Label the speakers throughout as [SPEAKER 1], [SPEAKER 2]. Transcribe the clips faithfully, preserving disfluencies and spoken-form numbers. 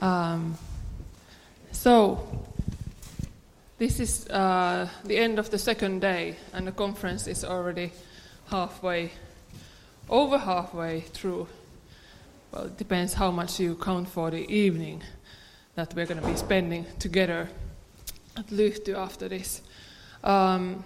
[SPEAKER 1] Um, so, this is uh, the end of the second day, and the conference is already halfway, over halfway through. Well, it depends how much you count for the evening that we're going to be spending together at Lyhty after this. Um,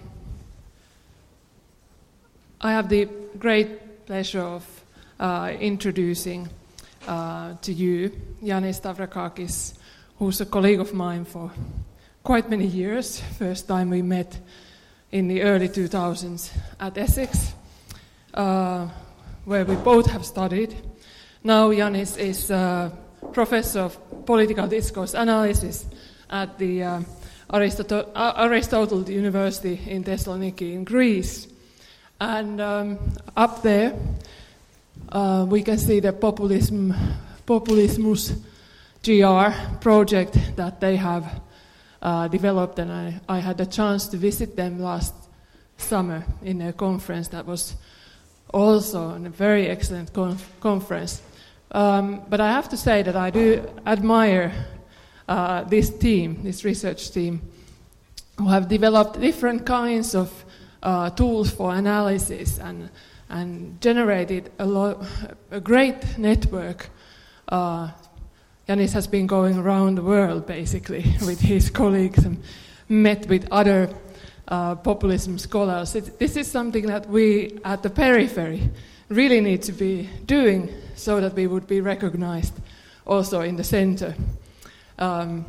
[SPEAKER 1] I have the great pleasure of uh, introducing uh, to you Yanis Stavrakakis, who's a colleague of mine for quite many years. First time we met in the early two thousands at Essex, uh, where we both have studied. Now Yanis is a professor of political discourse analysis at the uh, Aristotle, uh, Aristotle University in Thessaloniki in Greece. And um, up there uh, we can see the Populism, Populismus G R project that they have Uh, developed, and I, I had a chance to visit them last summer in a conference that was also a very excellent conf- conference. Um, but I have to say that I do admire uh, this team, this research team, who have developed different kinds of uh, tools for analysis and and generated a, lo- a great network. Uh, Yanis has been going around the world, basically, with his colleagues and met with other uh, populism scholars. It, this is something that we at the periphery really need to be doing so that we would be recognized also in the center. Um,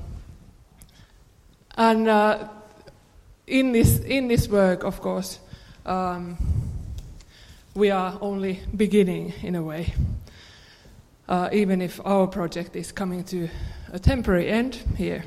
[SPEAKER 1] and uh, in this in this work, of course, um, we are only beginning in a way. Uh, even if our project is coming to a temporary end here.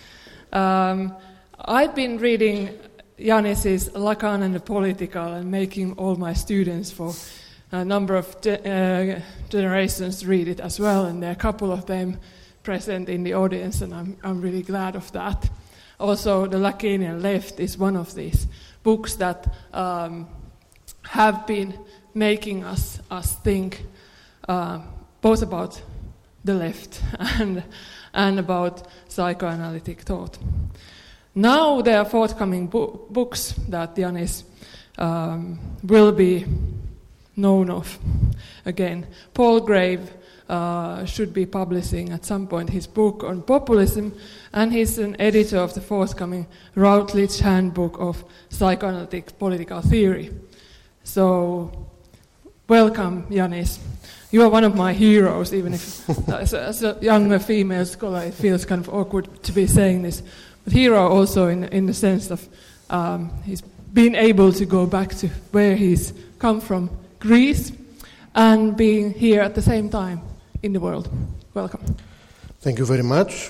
[SPEAKER 1] Um, I've been reading Yanis's Lacan and the Political and making all my students for a number of ge- uh, generations read it as well, and there are a couple of them present in the audience, and I'm, I'm really glad of that. Also, The Lacanian Left is one of these books that um, have been making us, us think uh, both about the left and and about psychoanalytic thought. Now there are forthcoming bo- books that Yanis um, will be known of again. Palgrave uh, should be publishing at some point his book on populism, and he's an editor of the forthcoming Routledge Handbook of Psychoanalytic Political Theory. So, welcome, Yanis. You are one of my heroes, even if as, a, as a young female scholar it feels kind of awkward to be saying this. But hero also in, in the sense of um, he's been able to go back to where he's come from, Greece, and being here at the same time in the world. Welcome.
[SPEAKER 2] Thank you very much.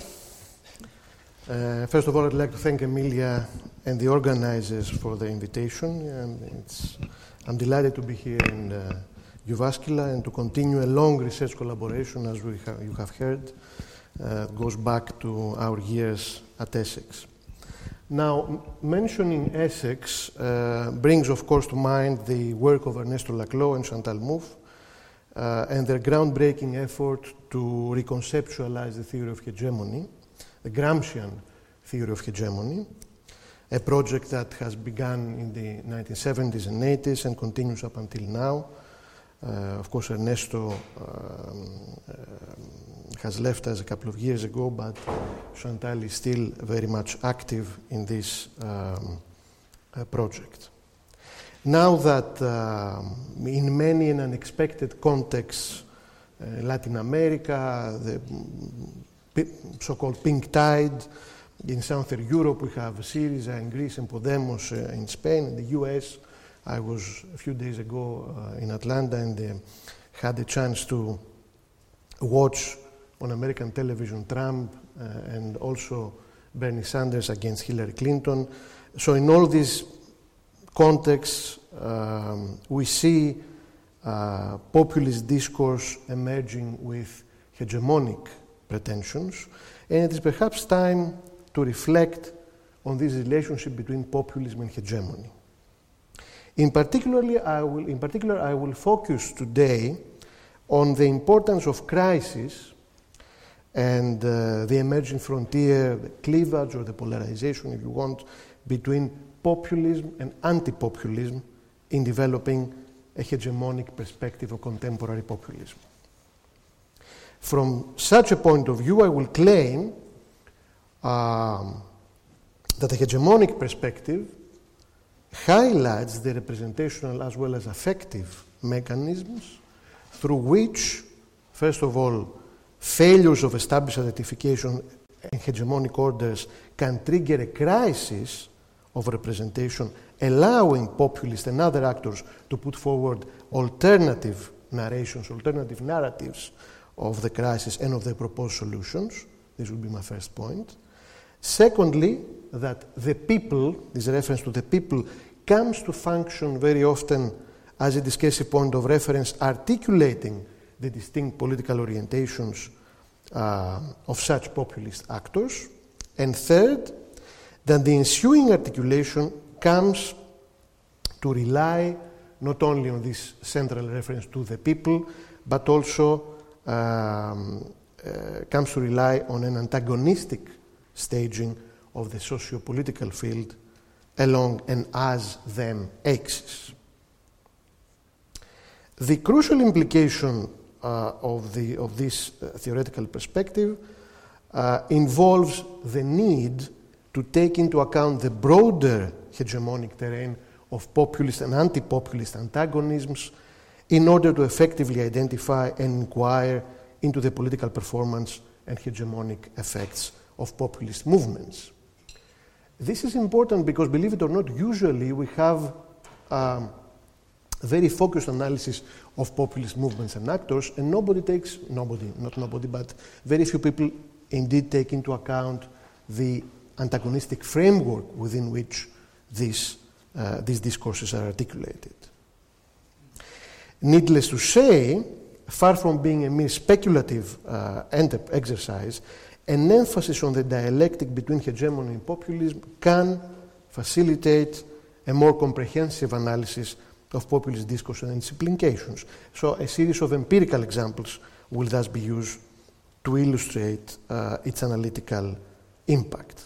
[SPEAKER 2] Uh, first of all, I'd like to thank Emilia and the organizers for the invitation. And it's, I'm delighted to be here in uh, Jyväskylä and to continue a long research collaboration, as we ha- you have heard, uh, goes back to our years at Essex. Now, m- mentioning Essex uh, brings, of course, to mind the work of Ernesto Laclau and Chantal Mouffe uh, and their groundbreaking effort to reconceptualize the theory of hegemony, the Gramscian theory of hegemony, a project that has begun in the nineteen seventies and eighties and continues up until now. Uh, of course, Ernesto um, uh, has left us a couple of years ago, but Chantal is still very much active in this um, uh, project. Now that uh, in many and unexpected contexts, uh, Latin America, the so-called pink tide, in Southern Europe we have Syriza in Greece and Podemos uh, in Spain, in the U S, I was a few days ago uh, in Atlanta and uh, had a chance to watch on American television Trump uh, and also Bernie Sanders against Hillary Clinton. So in all these contexts, um, we see uh, populist discourse emerging with hegemonic pretensions, and it is perhaps time to reflect on this relationship between populism and hegemony. In particularly, I will, in particular, I will focus today on the importance of crisis and uh, the emerging frontier, the cleavage or the polarization, if you want, between populism and anti-populism in developing a hegemonic perspective of contemporary populism. From such a point of view, I will claim um, that the hegemonic perspective highlights the representational as well as affective mechanisms through which, first of all, failures of established identification and hegemonic orders can trigger a crisis of representation, allowing populists and other actors to put forward alternative narrations, alternative narratives of the crisis and of the proposed solutions. This would be my first point. Secondly, that the people, this reference to the people, comes to function very often as a discursive point of reference, articulating the distinct political orientations uh, of such populist actors. And third, that the ensuing articulation comes to rely not only on this central reference to the people, but also um, uh, comes to rely on an antagonistic staging of the socio-political field along an as-them axis. The crucial implication uh, of, the, of this uh, theoretical perspective uh, involves the need to take into account the broader hegemonic terrain of populist and anti-populist antagonisms in order to effectively identify and inquire into the political performance and hegemonic effects of populist movements. This is important because, believe it or not, usually we have um, very focused analysis of populist movements and actors, and nobody takes, nobody, not nobody, but very few people indeed take into account the antagonistic framework within which these, uh, these discourses are articulated. Needless to say, far from being a mere speculative uh, exercise, an emphasis on the dialectic between hegemony and populism can facilitate a more comprehensive analysis of populist discourse and its implications. So a series of empirical examples will thus be used to illustrate uh, its analytical impact.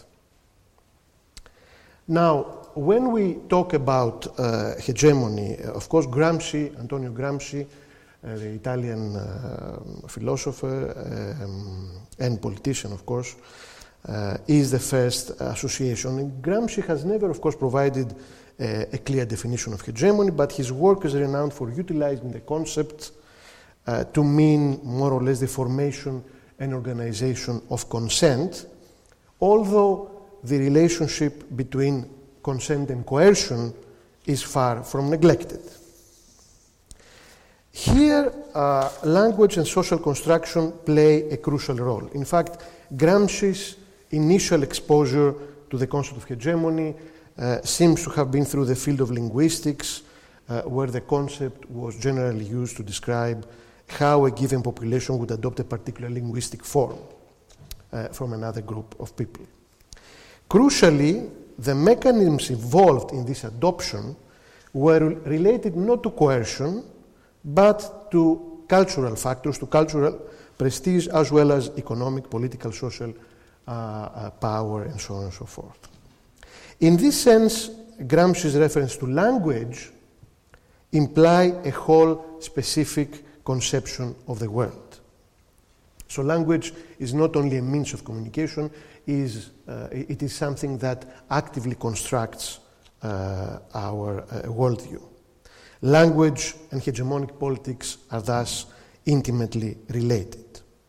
[SPEAKER 2] Now, when we talk about uh, hegemony, of course, Gramsci, Antonio Gramsci, uh, the Italian uh, philosopher um, and politician, of course, uh, is the first association. And Gramsci has never, of course, provided uh, a clear definition of hegemony, but his work is renowned for utilizing the concept uh, to mean more or less the formation and organization of consent, although the relationship between consent and coercion is far from neglected. Here, uh, language and social construction play a crucial role. In fact, Gramsci's initial exposure to the concept of hegemony uh, seems to have been through the field of linguistics, uh, where the concept was generally used to describe how a given population would adopt a particular linguistic form uh, from another group of people. Crucially, the mechanisms involved in this adoption were related not to coercion, but to cultural factors, to cultural prestige, as well as economic, political, social uh, uh, power, and so on and so forth. In this sense, Gramsci's reference to language imply a whole specific conception of the world. So language is not only a means of communication, is, uh, it is something that actively constructs uh, our uh, worldview. Language and hegemonic politics are thus intimately related.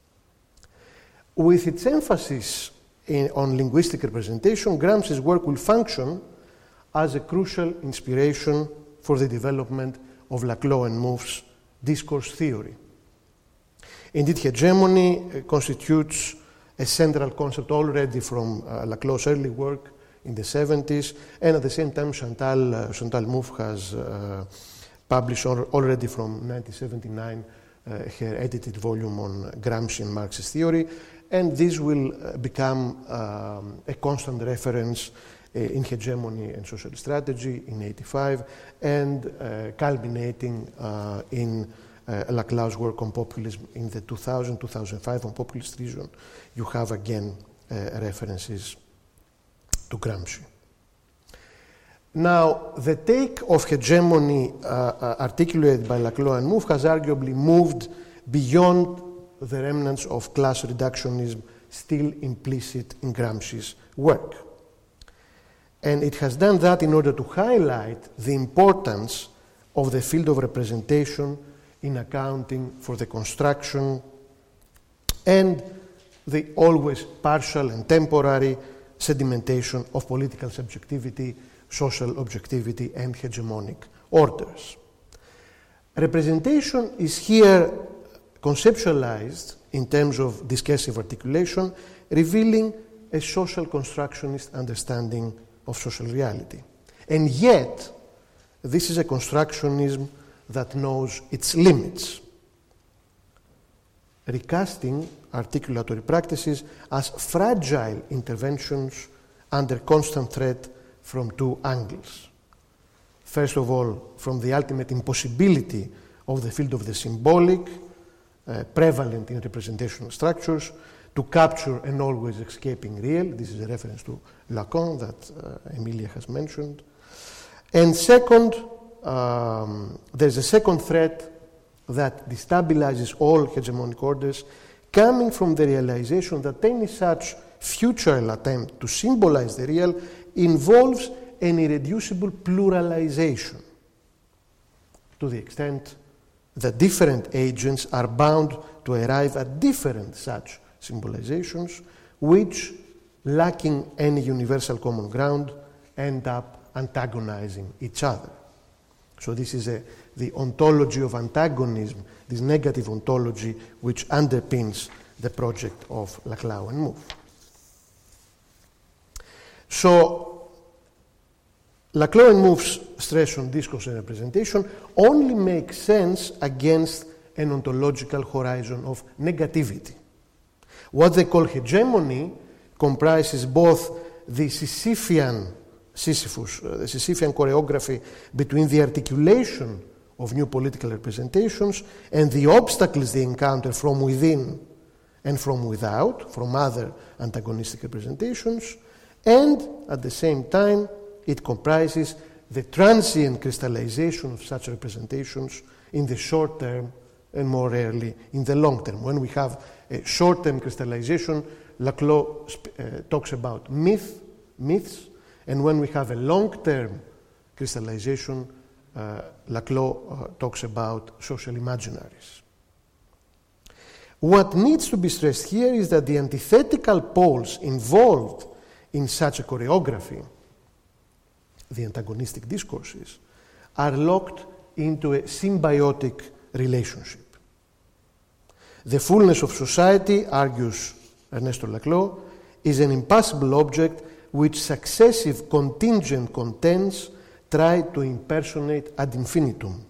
[SPEAKER 2] With its emphasis in, on linguistic representation, Gramsci's work will function as a crucial inspiration for the development of Laclau and Mouffe's discourse theory. Indeed, hegemony uh, constitutes a central concept already from uh, Laclau's early work in the seventies, and at the same time Chantal, uh, Chantal Mouffe has uh, published already from nineteen seventy-nine uh, her edited volume on Gramsci and Marxist theory, and this will uh, become um, a constant reference uh, in Hegemony and Social Strategy in eighty-five, and uh, culminating uh, in uh, Laclau's work on populism in the two thousand to two thousand five on populist reason, you have again uh, references to Gramsci. Now, the take of hegemony uh, uh, articulated by Laclau and Mouffe has arguably moved beyond the remnants of class reductionism still implicit in Gramsci's work. And it has done that in order to highlight the importance of the field of representation in accounting for the construction and the always partial and temporary sedimentation of political subjectivity, social objectivity, and hegemonic orders. Representation is here conceptualized in terms of discursive articulation, revealing a social constructionist understanding of social reality. And yet, this is a constructionism that knows its limits, recasting articulatory practices as fragile interventions under constant threat from two angles. First of all, from the ultimate impossibility of the field of the symbolic, uh, prevalent in representational structures, to capture an always escaping real. This is a reference to Lacan that uh, Emilia has mentioned. And second, um, there's a second threat that destabilizes all hegemonic orders, coming from the realization that any such future attempt to symbolize the real involves an irreducible pluralization, to the extent that different agents are bound to arrive at different such symbolizations, which, lacking any universal common ground, end up antagonizing each other. So this is a, the ontology of antagonism, this negative ontology which underpins the project of Laclau and Mouffe. So Laclau and Mouffe's stress on discourse and representation only makes sense against an ontological horizon of negativity. What they call hegemony comprises both the Sisyphean Sisyphus, uh, the Sisyphean choreography between the articulation of new political representations and the obstacles they encounter from within and from without, from other antagonistic representations, and at the same time it comprises the transient crystallization of such representations in the short term and more rarely in the long term. When we have a short-term crystallization, Laclau uh, talks about myth, myths, and when we have a long-term crystallization, uh, Laclau uh, talks about social imaginaries. What needs to be stressed here is that the antithetical poles involved in such a choreography, the antagonistic discourses, are locked into a symbiotic relationship. The fullness of society, argues Ernesto Laclau, is an impassible object which successive contingent contents try to impersonate ad infinitum.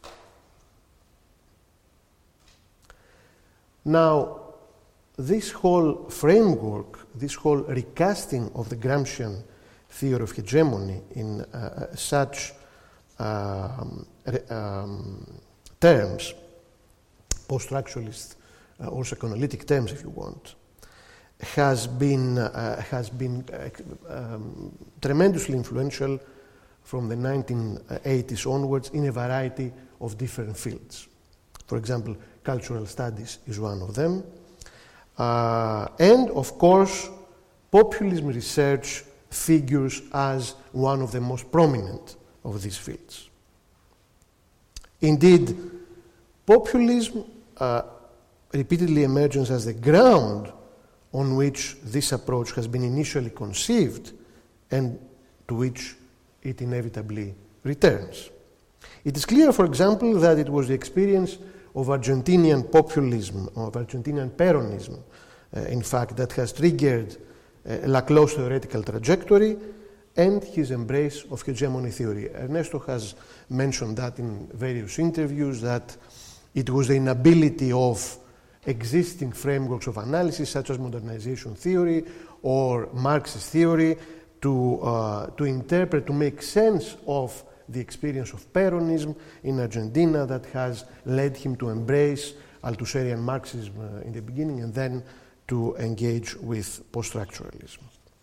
[SPEAKER 2] Now, this whole framework, this whole recasting of the Gramscian theory of hegemony in uh, such um, um, terms, post-structuralist uh, or psychoanalytic terms, if you want, has been uh, has been uh, um, tremendously influential from the nineteen eighties onwards in a variety of different fields. For example, cultural studies is one of them, uh, and of course, populism research figures as one of the most prominent of these fields. Indeed, populism uh, repeatedly emerges as the ground on which this approach has been initially conceived and to which it inevitably returns. It is clear, for example, that it was the experience of Argentinian populism, of Argentinian Peronism, uh, in fact, that has triggered uh, Laclau's theoretical trajectory and his embrace of hegemony theory. Ernesto has mentioned that in various interviews, that it was the inability of existing frameworks of analysis, such as modernization theory or Marxist theory, to, uh, to interpret, to make sense of the experience of Peronism in Argentina that has led him to embrace Althusserian Marxism uh, in the beginning and then to engage with post-structuralism.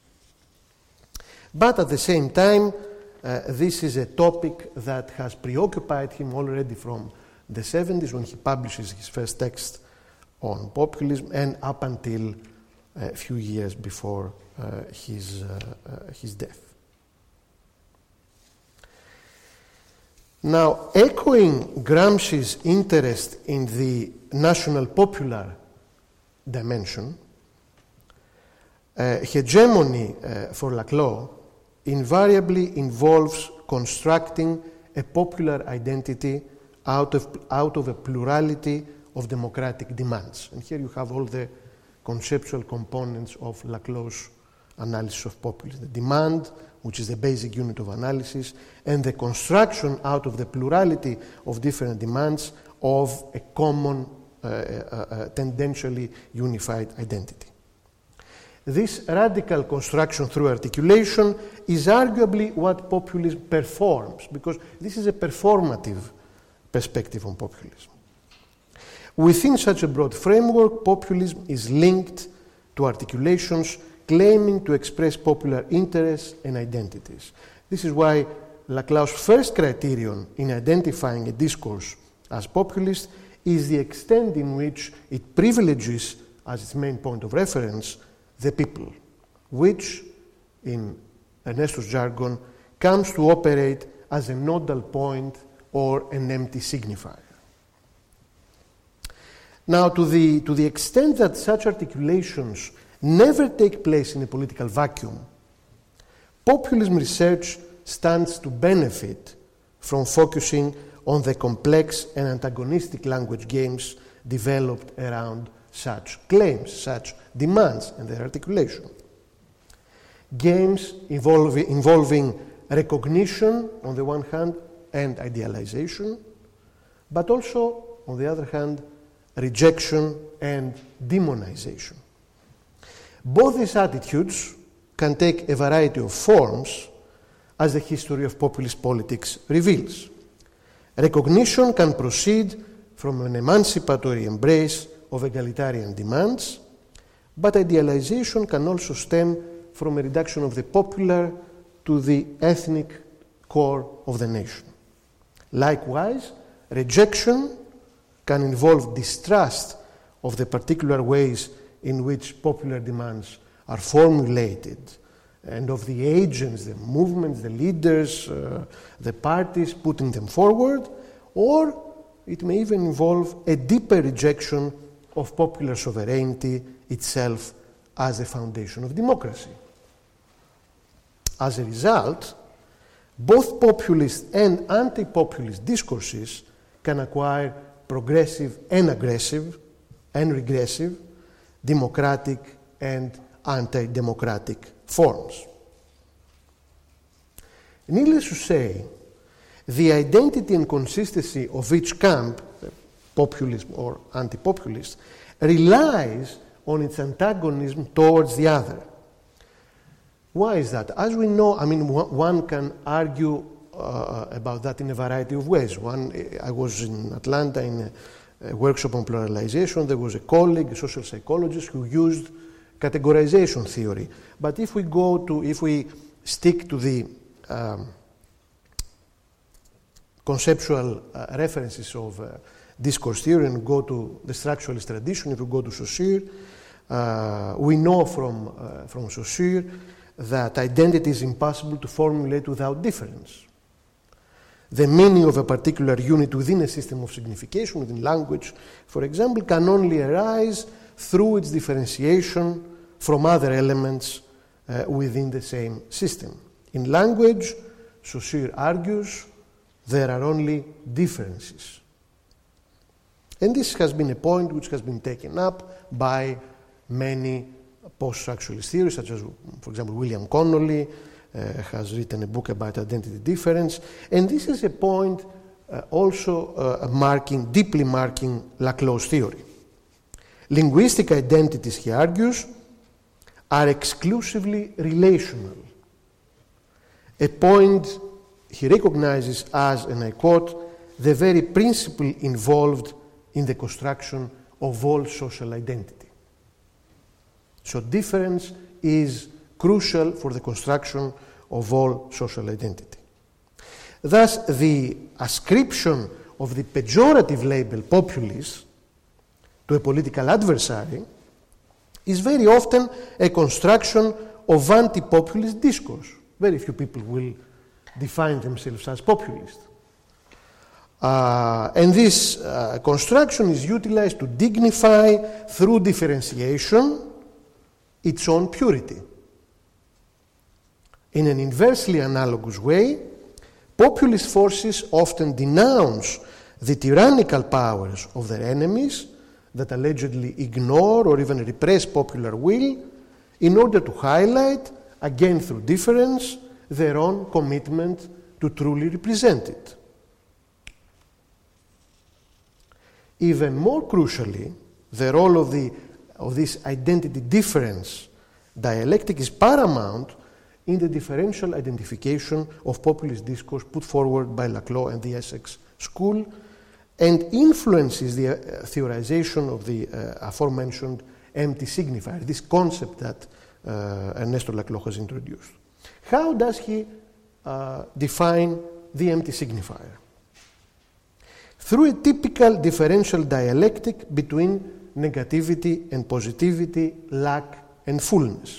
[SPEAKER 2] But at the same time, uh, this is a topic that has preoccupied him already from the seventies when he publishes his first text on populism and up until a few years before uh, his, uh, uh, his death. Now, echoing Gramsci's interest in the national popular dimension, uh, hegemony uh, for Laclau invariably involves constructing a popular identity out of, out of a plurality of democratic demands. And here you have all the conceptual components of Laclau's analysis of populism. The demand, which is the basic unit of analysis, and the construction out of the plurality of different demands of a common, uh, uh, uh, tendentially unified identity. This radical construction through articulation is arguably what populism performs, because this is a performative perspective on populism. Within such a broad framework, populism is linked to articulations claiming to express popular interests and identities. This is why Laclau's first criterion in identifying a discourse as populist is the extent in which it privileges as its main point of reference the people, which, in Ernesto's jargon, comes to operate as a nodal point or an empty signifier. Now, to the, to the extent that such articulations never take place in a political vacuum, populism research stands to benefit from focusing on the complex and antagonistic language games developed around such claims, such demands, and their articulation. Games involving, involving recognition, on the one hand, and idealization, but also, on the other hand, rejection and demonization. Both these attitudes can take a variety of forms, as the history of populist politics reveals. Recognition can proceed from an emancipatory embrace of egalitarian demands, but idealization can also stem from a reduction of the popular to the ethnic core of the nation. Likewise, rejection can involve distrust of the particular ways in which popular demands are formulated and of the agents, the movements, the leaders, uh, the parties putting them forward, or it may even involve a deeper rejection of popular sovereignty itself as a foundation of democracy. As a result, both populist and anti-populist discourses can acquire progressive and aggressive and regressive, democratic and anti-democratic forms. Needless to say, the identity and consistency of each camp, populism or anti-populist, relies on its antagonism towards the other. Why is that? As we know, I mean, one can argue uh, about that in a variety of ways. One, I was in Atlanta in a, a workshop on pluralization. There was a colleague, a social psychologist, who used categorization theory. But if we go to, if we stick to the um, conceptual uh, references of uh, discourse theory and go to the structuralist tradition, if we go to Saussure, uh, we know from, uh, from Saussure that identity is impossible to formulate without difference. The meaning of a particular unit within a system of signification, within language, for example, can only arise through its differentiation from other elements uh, within the same system. In language, Saussure argues, there are only differences. And this has been a point which has been taken up by many post-structuralist theories, such as, for example, William Connolly uh, has written a book about identity difference. And this is a point uh, also uh, marking, deeply marking Laclau's theory. Linguistic identities, he argues, are exclusively relational, a point he recognizes as, and I quote, the very principle involved in the construction of all social identity. So difference is crucial for the construction of all social identity. Thus, the ascription of the pejorative label populist to a political adversary is very often a construction of anti-populist discourse. Very few people will define themselves as populist. Uh, and this uh, construction is utilized to dignify, through differentiation, its own purity. In an inversely analogous way, populist forces often denounce the tyrannical powers of their enemies that allegedly ignore or even repress popular will in order to highlight, again through difference, their own commitment to truly represent it. Even more crucially, the role of, the, of this identity difference dialectic is paramount in the differential identification of populist discourse put forward by Laclau and the Essex School, and influences the uh, theorization of the uh, aforementioned empty signifier, this concept that uh, Ernesto Laclau has introduced. How does he uh, define the empty signifier? Through a typical differential dialectic between negativity and positivity, lack and fullness.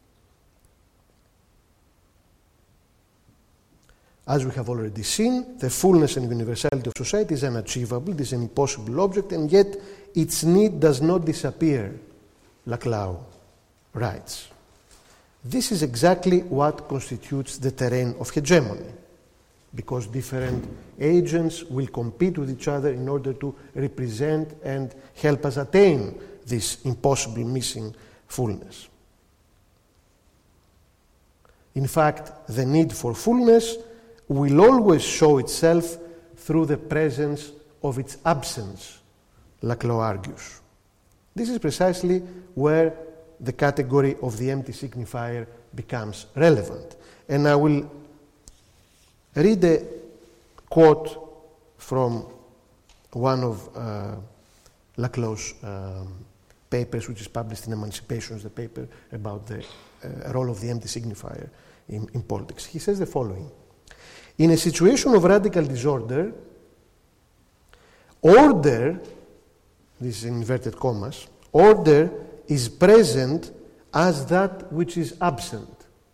[SPEAKER 2] As we have already seen, the fullness and universality of society is unachievable, it is an impossible object, and yet its need does not disappear, Laclau writes. This is exactly what constitutes the terrain of hegemony, because different agents will compete with each other in order to represent and help us attain this impossible missing fullness. In fact, the need for fullness will always show itself through the presence of its absence, Laclau argues. This is precisely where the category of the empty signifier becomes relevant. And I will read a quote from one of uh, Laclau's um, papers, which is published in Emancipations, the paper about the uh, role of the empty signifier in, in politics. He says the following: in a situation of radical disorder, order, this is in inverted commas, order is present as that which is absent.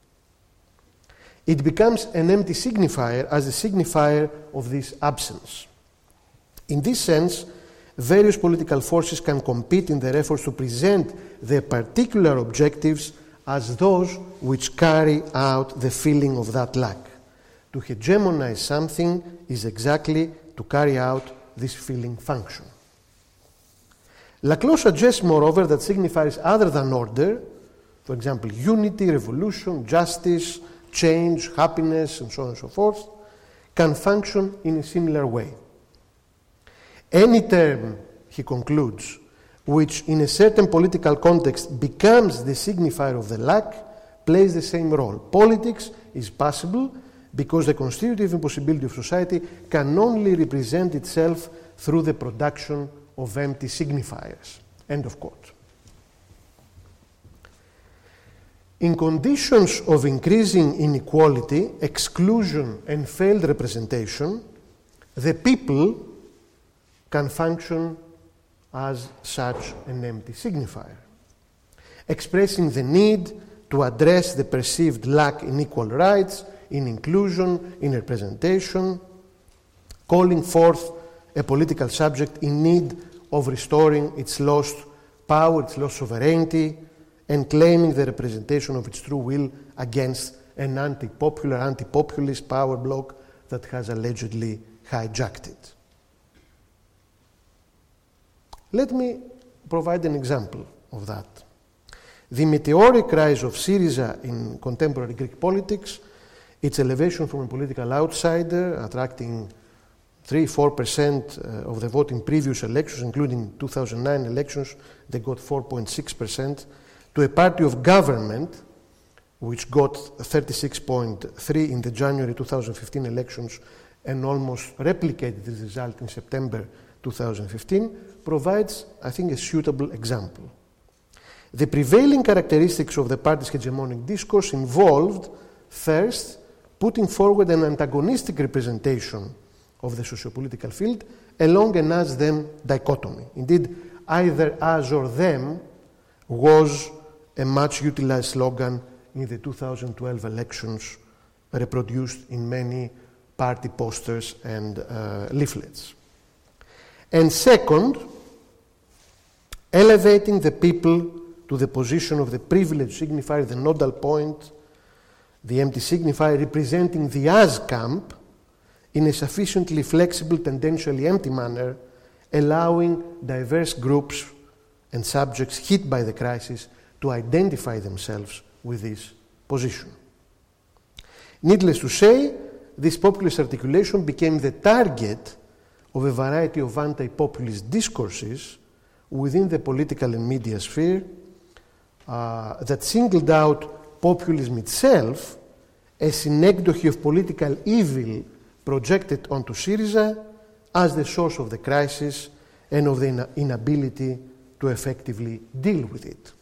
[SPEAKER 2] It becomes an empty signifier as a signifier of this absence. In this sense, various political forces can compete in their efforts to present their particular objectives as those which carry out the feeling of that lack. To hegemonize something is exactly to carry out this feeling function. Laclau suggests, moreover, that signifiers other than order, for example, unity, revolution, justice, change, happiness, and so on and so forth, can function in a similar way. Any term, he concludes, which in a certain political context becomes the signifier of the lack, plays the same role. Politics is possible because the constitutive impossibility of society can only represent itself through the production of empty signifiers. End of quote. In conditions of increasing inequality, exclusion, and failed representation, the people can function as such an empty signifier, expressing the need to address the perceived lack in equal rights, in inclusion, in representation, calling forth a political subject in need of restoring its lost power, its lost sovereignty, and claiming the representation of its true will against an anti-popular, anti-populist power bloc that has allegedly hijacked it. Let me provide an example of that. The meteoric rise of Syriza in contemporary Greek politics, its elevation from a political outsider, attracting three to four percent of the vote in previous elections, including two thousand nine elections, they got four point six percent, to a party of government which got thirty-six point three in the January two thousand fifteen elections and almost replicated this result in September two thousand fifteen, provides, I think, a suitable example. The prevailing characteristics of the party's hegemonic discourse involved, first, putting forward an antagonistic representation of the sociopolitical field along an us-them dichotomy. Indeed, either us or them was a much utilized slogan in the two thousand twelve elections, reproduced in many party posters and uh, leaflets. And second, elevating the people to the position of the privileged signifier, the nodal point, the empty signifier representing the us camp in a sufficiently flexible, tendentially empty manner, allowing diverse groups and subjects hit by the crisis to identify themselves with this position. Needless to say, this populist articulation became the target of a variety of anti-populist discourses within the political and media sphere uh, that singled out populism itself as synecdoche of political evil projected onto Syriza as the source of the crisis and of the inability to effectively deal with it.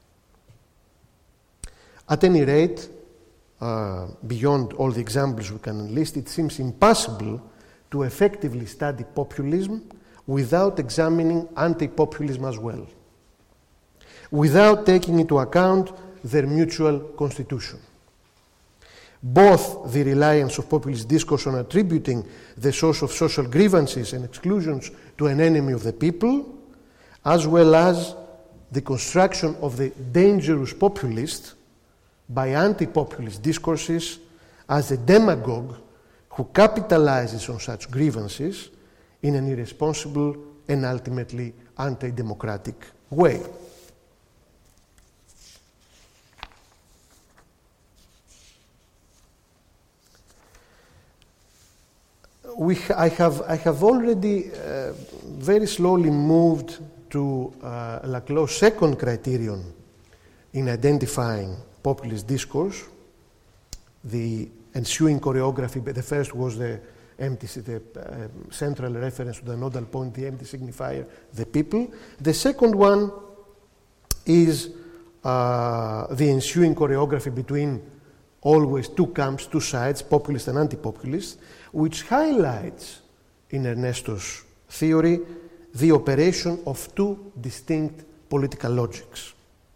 [SPEAKER 2] At any rate, uh, beyond all the examples we can enlist, it seems impossible to effectively study populism without examining anti-populism as well, without taking into account their mutual constitution. Both the reliance of populist discourse on attributing the source of social grievances and exclusions to an enemy of the people, as well as the construction of the dangerous populist by anti-populist discourses as a demagogue who capitalizes on such grievances in an irresponsible and ultimately anti-democratic way. We, I, have, I have already uh, very slowly moved to uh, Laclau's second criterion in identifying populist discourse, the ensuing choreography. The first was the empty, the uh, central reference to the nodal point, the empty signifier, the people. The second one is uh, the ensuing choreography between always two camps, two sides, populist and anti-populist, which highlights, in Ernesto's theory, the operation of two distinct political logics.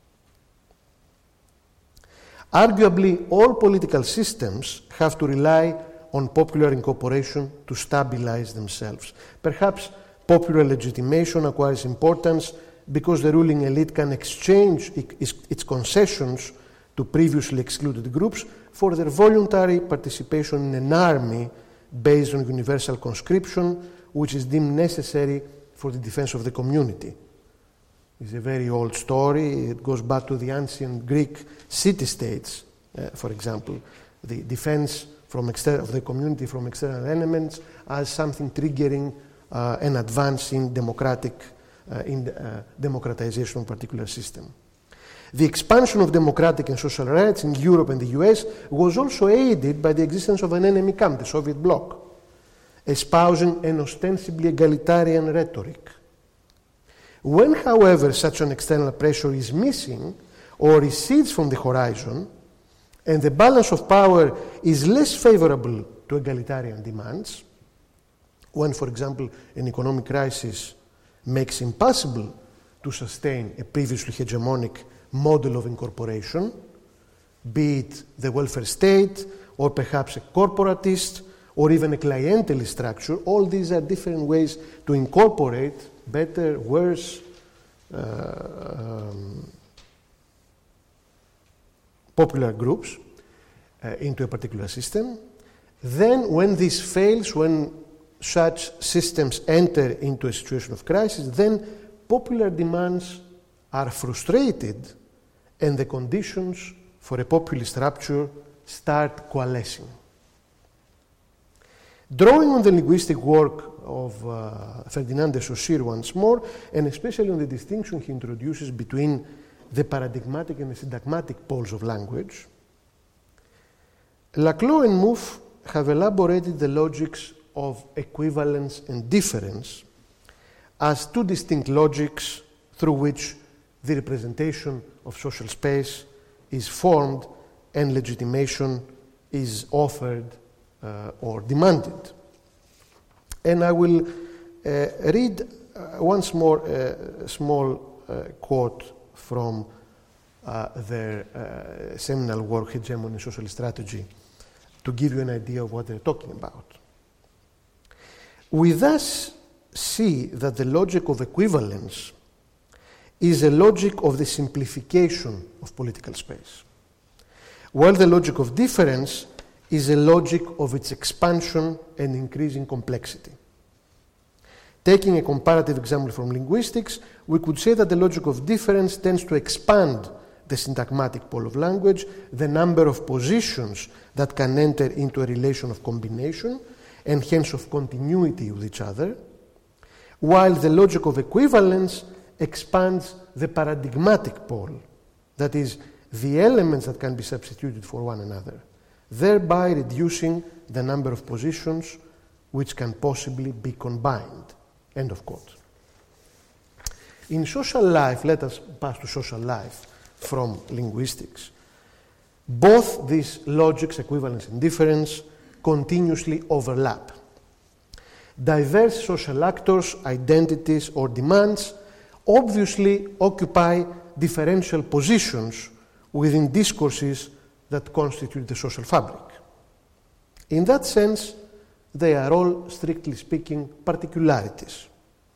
[SPEAKER 2] Arguably, all political systems have to rely on popular incorporation to stabilize themselves. Perhaps popular legitimation acquires importance because the ruling elite can exchange its concessions to previously excluded groups for their voluntary participation in an army based on universal conscription, which is deemed necessary for the defense of the community. It's a very old story. It goes back to the ancient Greek city-states, uh, for example, the defense from exter- of the community from external elements as something triggering uh, an advance in democratic, uh, in uh, democratization of a particular system. The expansion of democratic and social rights in Europe and the U S was also aided by the existence of an enemy camp, the Soviet bloc, espousing an ostensibly egalitarian rhetoric. When, however, such an external pressure is missing or recedes from the horizon, and the balance of power is less favorable to egalitarian demands, when, for example, an economic crisis makes impossible to sustain a previously hegemonic model of incorporation, be it the welfare state, or perhaps a corporatist, or even a clientelist structure, all these are different ways to incorporate better, worse, uh, um, popular groups uh, into a particular system. Then when this fails, when such systems enter into a situation of crisis, then popular demands are frustrated and the conditions for a populist rupture start coalescing. Drawing on the linguistic work of uh, Ferdinand de Saussure once more, and especially on the distinction he introduces between the paradigmatic and the syntagmatic poles of language, Laclau and Mouffe have elaborated the logics of equivalence and difference as two distinct logics through which the representation of social space is formed and legitimation is offered uh, or demanded. And I will uh, read uh, once more a small uh, quote from uh, their uh, seminal work, Hegemony Socialist Strategy, to give you an idea of what they're talking about. We thus see that the logic of equivalence is a logic of the simplification of political space, while the logic of difference is a logic of its expansion and increasing complexity. Taking a comparative example from linguistics, we could say that the logic of difference tends to expand the syntagmatic pole of language, the number of positions that can enter into a relation of combination and hence of continuity with each other, while the logic of equivalence expands the paradigmatic pole, that is, the elements that can be substituted for one another, thereby reducing the number of positions which can possibly be combined. End of quote. In social life, let us pass to social life from linguistics. Both these logics, equivalence and difference, continuously overlap. Diverse social actors, identities, or demands obviously occupy differential positions within discourses that constitute the social fabric. In that sense, they are all, strictly speaking, particularities.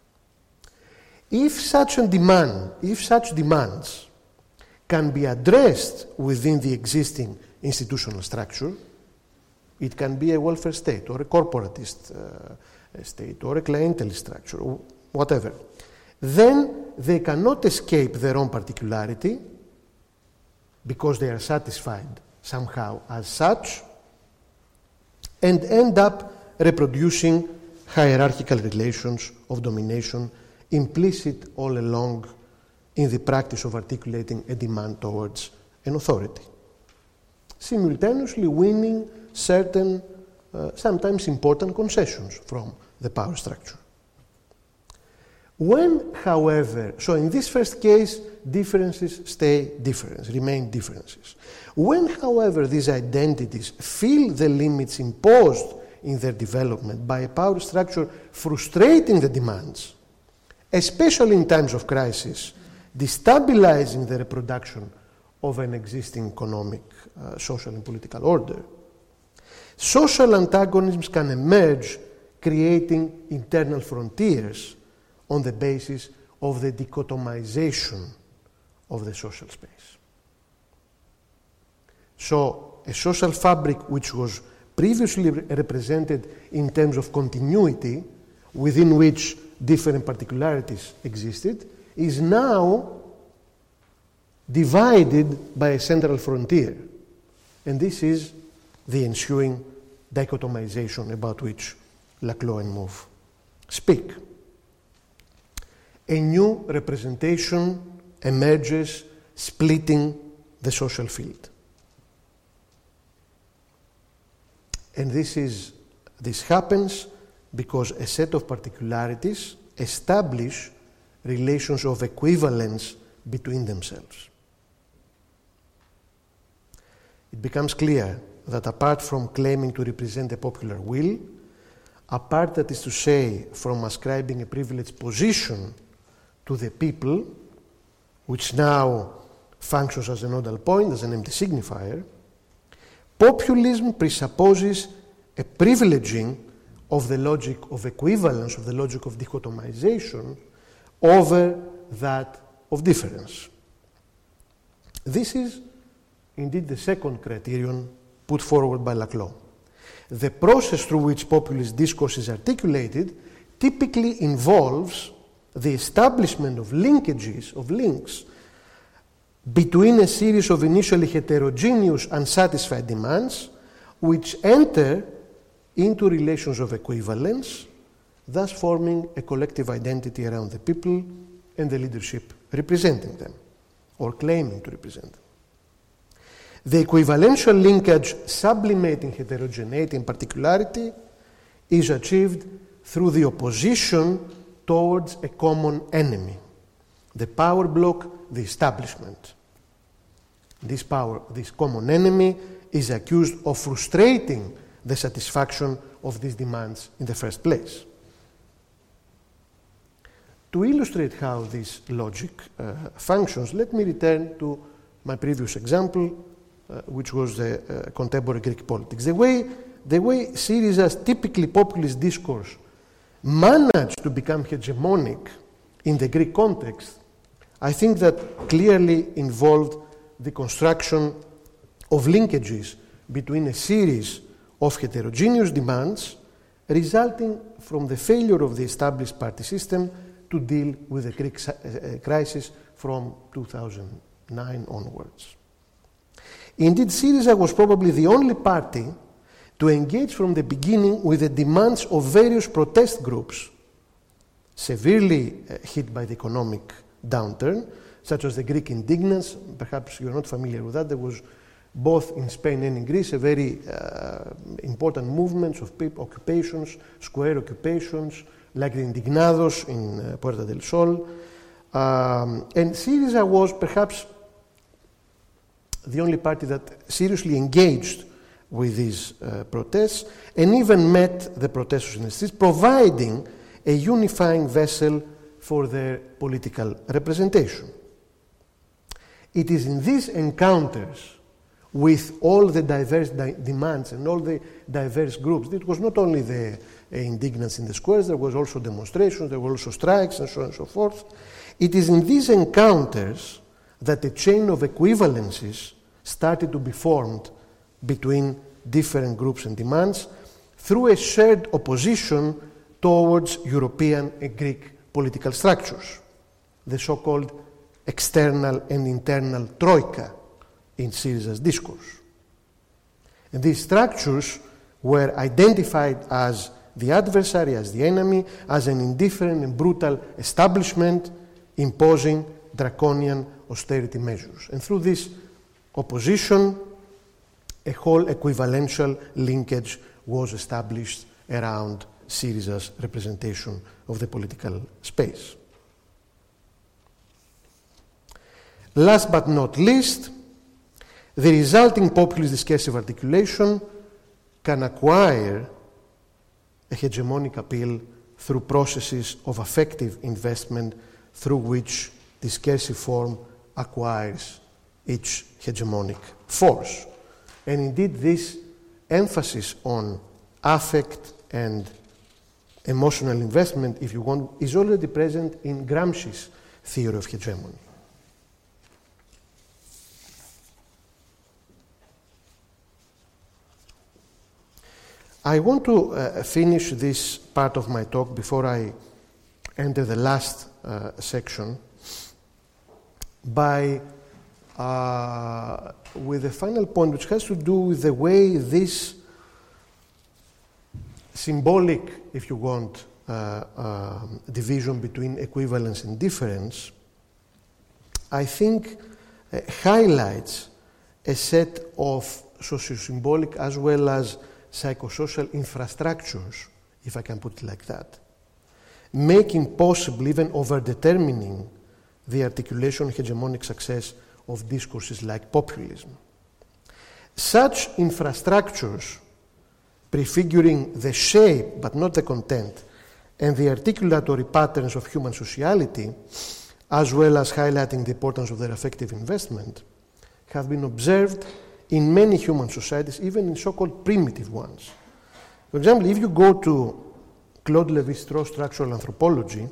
[SPEAKER 2] If such a demand, if such demands can be addressed within the existing institutional structure, it can be a welfare state or a corporatist uh, state or a clientelist structure, or whatever, then they cannot escape their own particularity because they are satisfied somehow as such and end up reproducing hierarchical relations of domination implicit all along in the practice of articulating a demand towards an authority, simultaneously winning certain, uh, sometimes important concessions from the power structure. When, however, so in this first case, differences stay difference, remain differences. When, however, these identities feel the limits imposed in their development by a power structure frustrating the demands, especially in times of crisis, destabilizing the reproduction of an existing economic, uh, social and political order, social antagonisms can emerge, creating internal frontiers on the basis of the dichotomization of the social space. So, a social fabric which was previously re- represented in terms of continuity, within which different particularities existed, is now divided by a central frontier. And this is the ensuing dichotomization about which Laclau and Mouffe speak. A new representation emerges, splitting the social field. And this is this happens because a set of particularities establish relations of equivalence between themselves. It becomes clear that apart from claiming to represent a popular will, apart, that is to say, from ascribing a privileged position to the people, which now functions as a nodal point, as an empty signifier, populism presupposes a privileging of the logic of equivalence, of the logic of dichotomization, over that of difference. This is indeed the second criterion put forward by Laclau. The process through which populist discourse is articulated typically involves the establishment of linkages, of links, between a series of initially heterogeneous unsatisfied demands which enter into relations of equivalence, thus forming a collective identity around the people and the leadership representing them or claiming to represent them. The equivalential linkage sublimating heterogeneity and particularity is achieved through the opposition towards a common enemy, the power bloc, the establishment. This power, this common enemy is accused of frustrating the satisfaction of these demands in the first place. To illustrate how this logic uh, functions, let me return to my previous example, uh, which was the uh, contemporary Greek politics. The way, the way Syriza's typically populist discourse managed to become hegemonic in the Greek context, I think that clearly involved the construction of linkages between a series of heterogeneous demands resulting from the failure of the established party system to deal with the Greek uh, crisis from two thousand nine onwards. Indeed, Syriza was probably the only party to engage from the beginning with the demands of various protest groups severely uh, hit by the economic downturn, such as the Greek indignance. Perhaps you're not familiar with that. There was, both in Spain and in Greece, a very uh, important movements of people, occupations, square occupations, like the Indignados in uh, Puerta del Sol. Um, and Syriza was perhaps the only party that seriously engaged with these uh, protests and even met the protesters in the streets, providing a unifying vessel for their political representation. It is in these encounters with all the diverse di- demands and all the diverse groups, it was not only the uh, indignance in the squares, there was also demonstrations, there were also strikes and so on and so forth. It is in these encounters that a chain of equivalencies started to be formed between different groups and demands through a shared opposition towards European and Greek political structures, the so-called external and internal troika in Syriza's discourse. And these structures were identified as the adversary, as the enemy, as an indifferent and brutal establishment imposing draconian austerity measures. And through this opposition, a whole equivalential linkage was established around Syriza's representation of the political space. Last but not least, the resulting populist discursive articulation can acquire a hegemonic appeal through processes of affective investment through which discursive form acquires its hegemonic force. And indeed, this emphasis on affect and emotional investment, if you want, is already present in Gramsci's theory of hegemony. I want to uh, finish this part of my talk before I enter the last uh, section by uh, with a final point which has to do with the way this symbolic, if you want, uh, uh, division between equivalence and difference, I think uh, highlights a set of socio-symbolic as well as psychosocial infrastructures, if I can put it like that, making possible, even over-determining, the articulation and hegemonic success of discourses like populism. Such infrastructures, prefiguring the shape but not the content, and the articulatory patterns of human sociality, as well as highlighting the importance of their affective investment, have been observed in many human societies, even in so-called primitive ones. For example, if you go to Claude Lévi-Strauss' structural anthropology,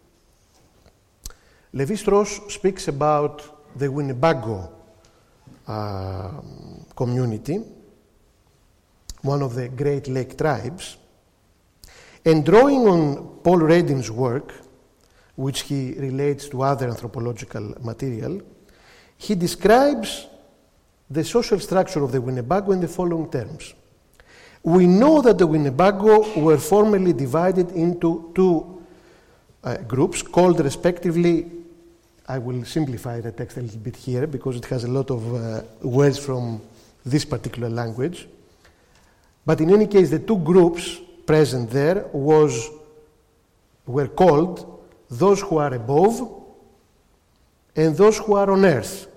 [SPEAKER 2] Lévi-Strauss speaks about the Winnebago uh, community, one of the Great Lake tribes, and drawing on Paul Redin's work, which he relates to other anthropological material, he describes the social structure of the Winnebago in the following terms. We know that the Winnebago were formerly divided into two uh, groups called respectively I will simplify the text a little bit here because it has a lot of uh, words from this particular language. But in any case, the two groups present there was, were called those who are above and those who are on earth,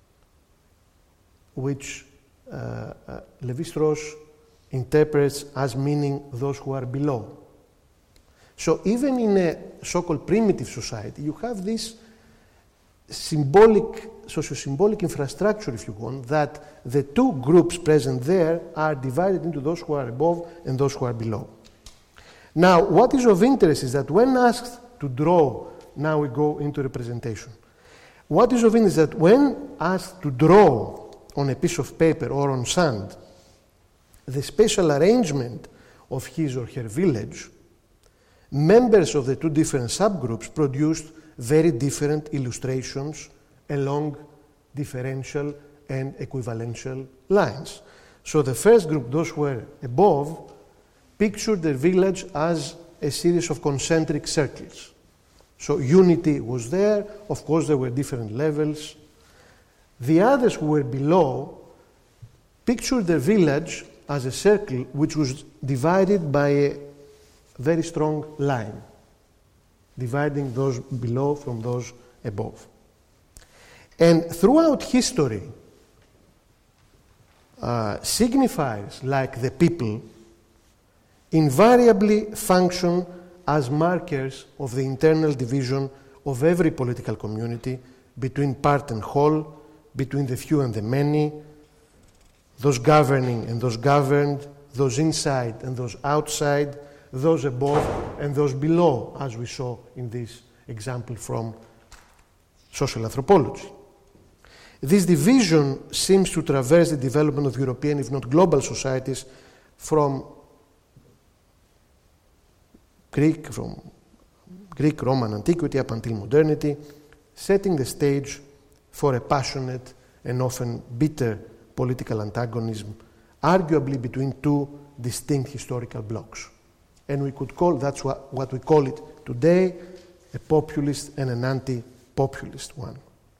[SPEAKER 2] which uh, uh, Lévi-Strauss interprets as meaning those who are below. So even in a so-called primitive society, you have this symbolic, socio-symbolic infrastructure, if you want, that the two groups present there are divided into those who are above and those who are below. Now, what is of interest is that when asked to draw, now we go into representation. What is of interest is that when asked to draw on a piece of paper or on sand the spatial arrangement of his or her village, members of the two different subgroups produced very different illustrations along differential and equivalential lines. So the first group, those who were above, pictured their village as a series of concentric circles. So unity was there. Of course, there were different levels. The others who were below pictured their village as a circle which was divided by a very strong line, dividing those below from those above. And throughout history, uh, signifiers like the people invariably function as markers of the internal division of every political community between part and whole, between the few and the many, those governing and those governed, those inside and those outside, those above and those below, as we saw in this example from social anthropology. This division seems to traverse the development of European, if not global, societies from Greek, from Greek, Roman antiquity up until modernity, setting the stage for a passionate and often bitter political antagonism, arguably between two distinct historical blocks. And we could call, that's what, what we call it today, a populist and an anti-populist one.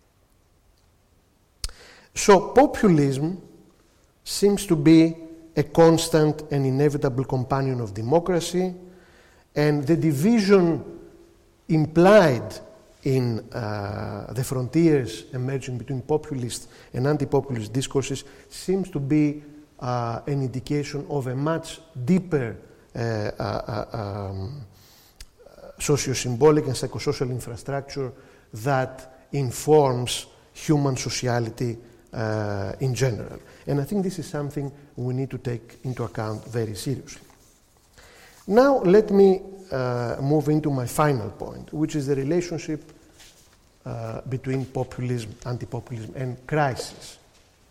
[SPEAKER 2] So populism seems to be a constant and inevitable companion of democracy, and the division implied in uh, the frontiers emerging between populist and anti-populist discourses seems to be uh, an indication of a much deeper uh, uh, uh, um, socio-symbolic and psychosocial infrastructure that informs human sociality uh, in general. And I think this is something we need to take into account very seriously. Now let me uh, move into my final point, which is the relationship uh, between populism, anti-populism, and crisis.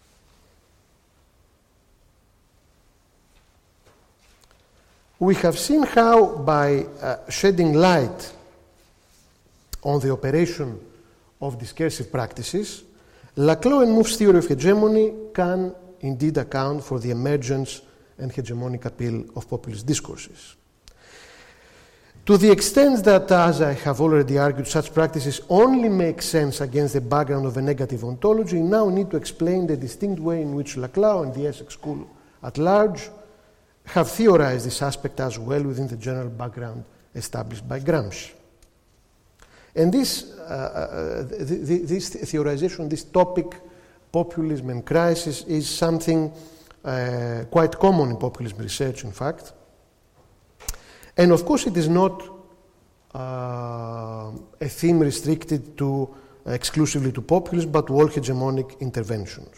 [SPEAKER 2] We have seen how by uh, shedding light on the operation of discursive practices, Laclau and Mouffe's theory of hegemony can indeed account for the emergence and hegemonic appeal of populist discourses. To the extent that, as I have already argued, such practices only make sense against the background of a negative ontology, we now need to explain the distinct way in which Laclau and the Essex School at large have theorized this aspect as well within the general background established by Gramsci. And this, uh, uh, th- th- this theorization, this topic, populism and crisis, is something uh, quite common in populism research, in fact. And of course, it is not uh, a theme restricted to uh, exclusively to populism, but to all hegemonic interventions.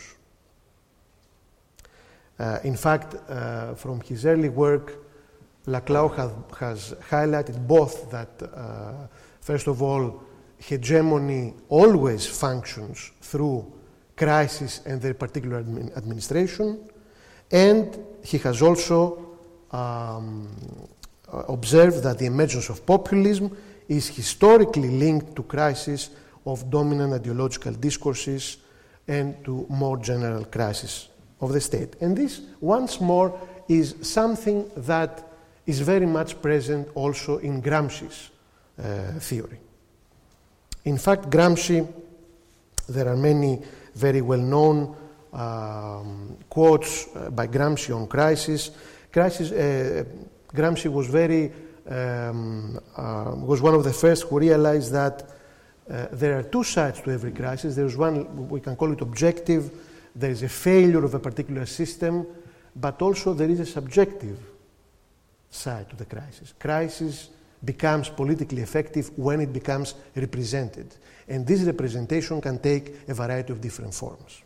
[SPEAKER 2] Uh, in fact, uh, from his early work, Laclau have, has highlighted both that, uh, first of all, hegemony always functions through crisis and their particular admin administration, and he has also um, observed that the emergence of populism is historically linked to crisis of dominant ideological discourses and to more general crisis of the state. And this, once more, is something that is very much present also in Gramsci's uh, theory. in fact, Gramsci, there are many very well-known um, quotes uh, by Gramsci on crisis. Crisis uh, Gramsci was very um, uh, was one of the first who realized that uh, there are two sides to every crisis. There is one, we can call it objective. There is a failure of a particular system, but also there is a subjective side to the crisis. Crisis becomes politically effective when it becomes represented. And this representation can take a variety of different forms.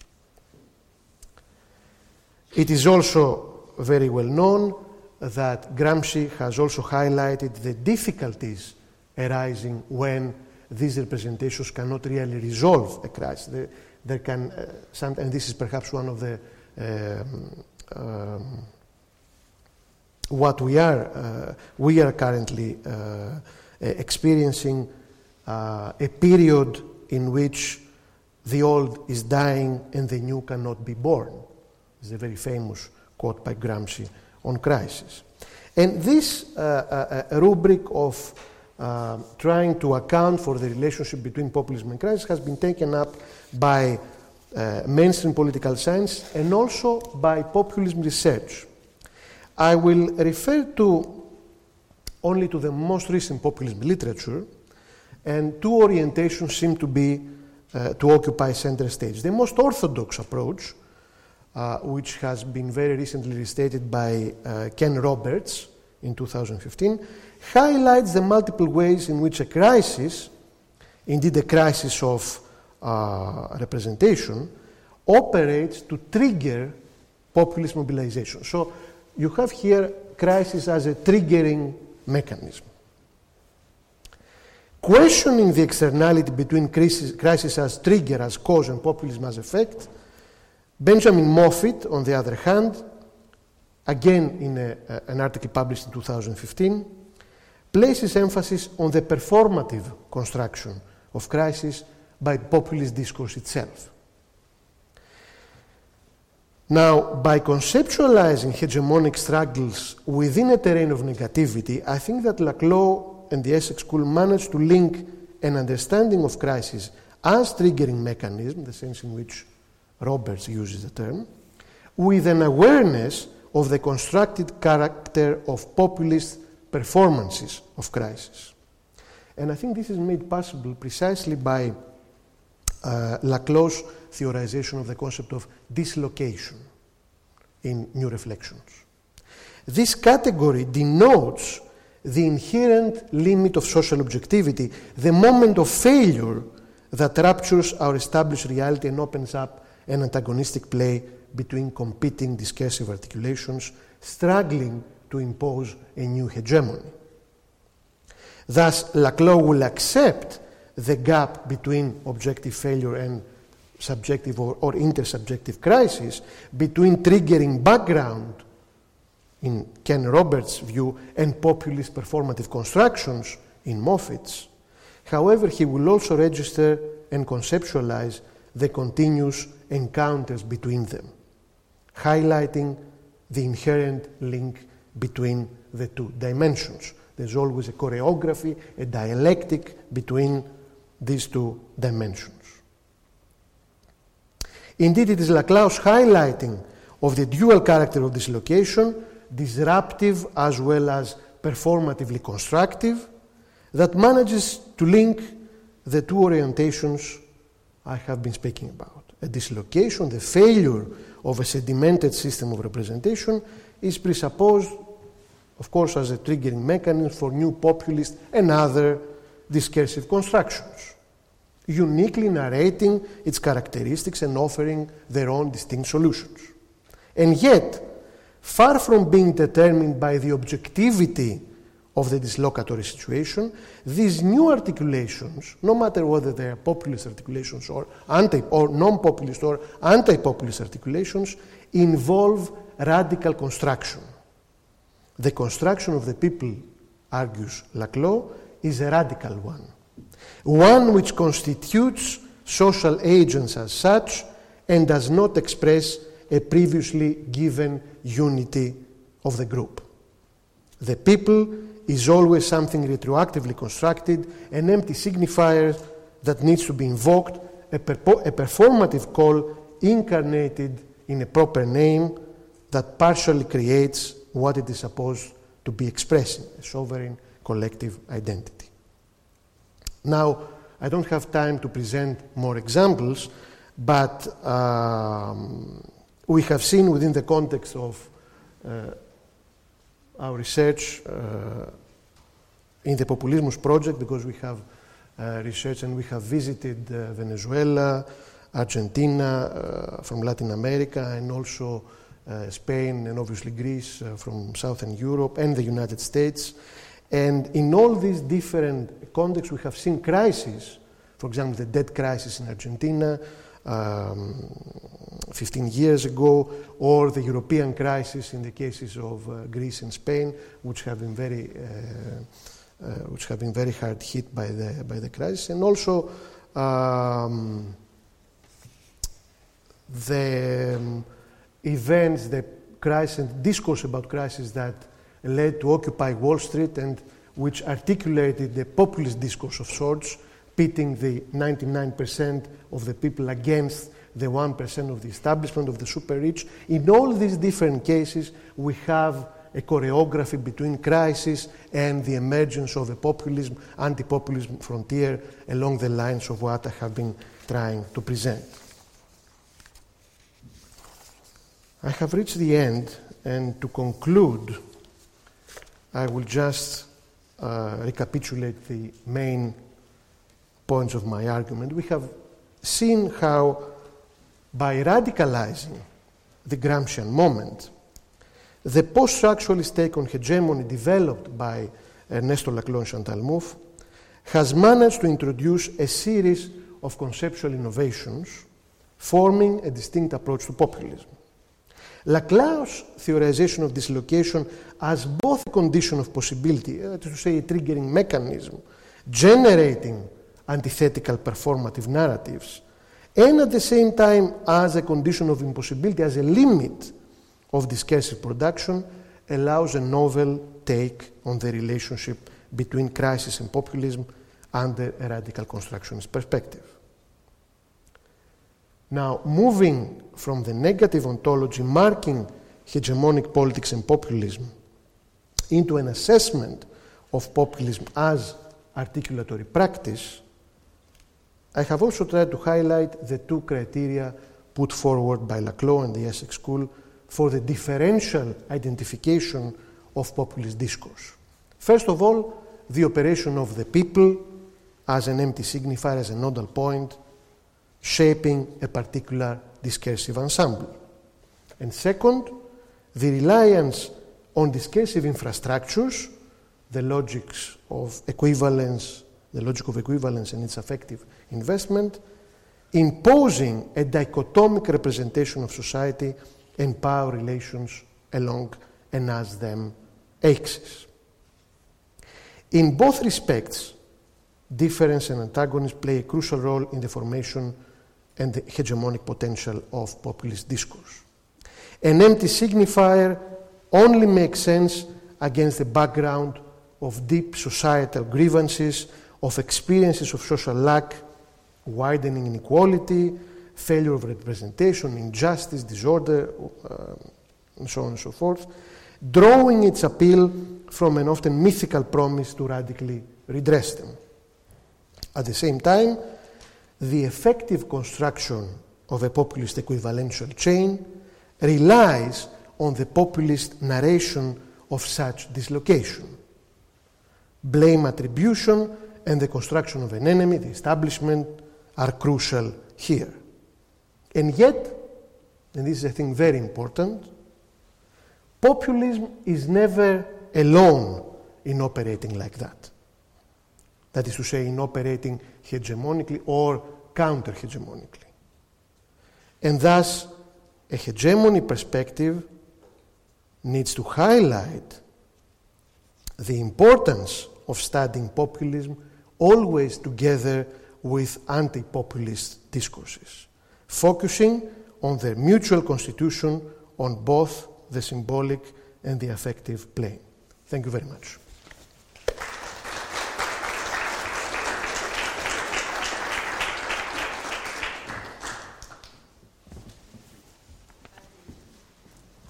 [SPEAKER 2] It is also very well known that Gramsci has also highlighted the difficulties arising when these representations cannot really resolve a crisis. There, there can, uh, some, and this is perhaps one of the um, um, what we are uh, we are currently uh, experiencing uh, a period in which the old is dying and the new cannot be born. It's a very famous quote by Gramsci on crisis. And this uh, uh, rubric of uh, trying to account for the relationship between populism and crisis has been taken up by uh, mainstream political science and also by populism research. I will refer to only to the most recent populism literature, and two orientations seem to be uh, to occupy center stage. The most orthodox approach, uh, which has been very recently restated by uh, Ken Roberts in two thousand fifteen, highlights the multiple ways in which a crisis, indeed a crisis of uh, representation, operates to trigger populist mobilization. So you have here crisis as a triggering mechanism. Questioning the externality between crisis, crisis as trigger, as cause, and populism as effect, Benjamin Moffitt, on the other hand, again in a, uh, an article published in two thousand fifteen, places emphasis on the performative construction of crisis by populist discourse itself. Now, by conceptualizing hegemonic struggles within a terrain of negativity, I think that Laclau and the Essex School managed to link an understanding of crisis as triggering mechanism, the sense in which Roberts uses the term, with an awareness of the constructed character of populist performances of crisis. And I think this is made possible precisely by uh, Laclau's theorization of the concept of dislocation in New Reflections. This category denotes the inherent limit of social objectivity, the moment of failure that ruptures our established reality and opens up an antagonistic play between competing discursive articulations, struggling to impose a new hegemony. Thus, Laclau will accept the gap between objective failure and subjective or, or intersubjective crisis, between triggering background, in Ken Roberts' view, and populist performative constructions in Moffitt's. However, he will also register and conceptualize the continuous encounters between them, highlighting the inherent link between the two dimensions. There's always a choreography, a dialectic between these two dimensions. Indeed, it is Laclau's highlighting of the dual character of dislocation, disruptive as well as performatively constructive, that manages to link the two orientations I have been speaking about. A dislocation, the failure of a sedimented system of representation, is presupposed, of course, as a triggering mechanism for new populist and other discursive constructions, uniquely narrating its characteristics and offering their own distinct solutions. And yet, far from being determined by the objectivity of the dislocatory situation, these new articulations, no matter whether they are populist articulations or anti or non-populist or anti-populist articulations, involve radical construction. The construction of the people, argues Laclau, is a radical one. One which constitutes social agents as such and does not express a previously given unity of the group. The people is always something retroactively constructed, an empty signifier that needs to be invoked, a, perpo- a performative call incarnated in a proper name that partially creates what it is supposed to be expressing, a sovereign collective identity. Now, I don't have time to present more examples, but um, we have seen within the context of uh, our research uh, in the Populismus project, because we have uh, researched and we have visited uh, Venezuela, Argentina, uh, from Latin America, and also uh, Spain and obviously Greece uh, from Southern Europe and the United States. And in all these different contexts, we have seen crises. For example, the debt crisis in Argentina um, fifteen years ago, or the European crisis in the cases of uh, Greece and Spain, which have been very, uh, uh, which have been very hard hit by the by the crisis, and also um, the um, events, the crisis, and discourse about crisis that led to Occupy Wall Street and which articulated the populist discourse of sorts, pitting the ninety-nine percent of the people against the one percent of the establishment, of the super rich. In all these different cases, we have a choreography between crisis and the emergence of a populism, anti-populism frontier along the lines of what I have been trying to present. I have reached the end, and to conclude, I will just uh, recapitulate the main points of my argument. We have seen how, by radicalizing the Gramscian moment, the post-structuralist take on hegemony developed by Ernesto Laclau and Chantal Mouffe has managed to introduce a series of conceptual innovations, forming a distinct approach to populism. Laclau's theorization of dislocation as both a condition of possibility, that is to say, a triggering mechanism, generating antithetical performative narratives, and at the same time as a condition of impossibility, as a limit of discursive production, allows a novel take on the relationship between crisis and populism under a radical constructionist perspective. Now, moving from the negative ontology marking hegemonic politics and populism into an assessment of populism as articulatory practice, I have also tried to highlight the two criteria put forward by Laclau and the Essex School for the differential identification of populist discourse. First of all, the operation of the people as an empty signifier, as a nodal point, shaping a particular discursive ensemble. And second, the reliance on discursive infrastructures, the logics of equivalence, the logic of equivalence and its affective investment, imposing a dichotomic representation of society and power relations along an as-them axis. In both respects, difference and antagonism play a crucial role in the formation and the hegemonic potential of populist discourse. An empty signifier only makes sense against the background of deep societal grievances, of experiences of social lack, widening inequality, failure of representation, injustice, disorder, uh, and so on and so forth, drawing its appeal from an often mythical promise to radically redress them. At the same time, the effective construction of a populist equivalential chain relies on the populist narration of such dislocation. Blame attribution and the construction of an enemy, the establishment, are crucial here. And yet, and this is, I think, very important, populism is never alone in operating like that. That is to say, in operating hegemonically or counter-hegemonically. And thus, a hegemony perspective needs to highlight the importance of studying populism always together with anti-populist discourses, focusing on their mutual constitution on both the symbolic and the affective plane. Thank you very much.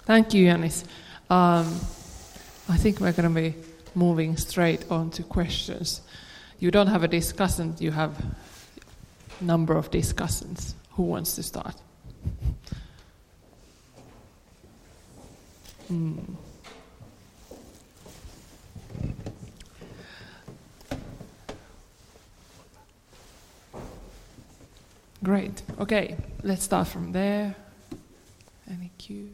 [SPEAKER 1] Thank you, Yanis. Um, I think we're going to be moving straight on to questions. You don't have a discussant, you have a number of discussants. Who wants to start? Hmm. Great. Okay, let's start from there. Any cue?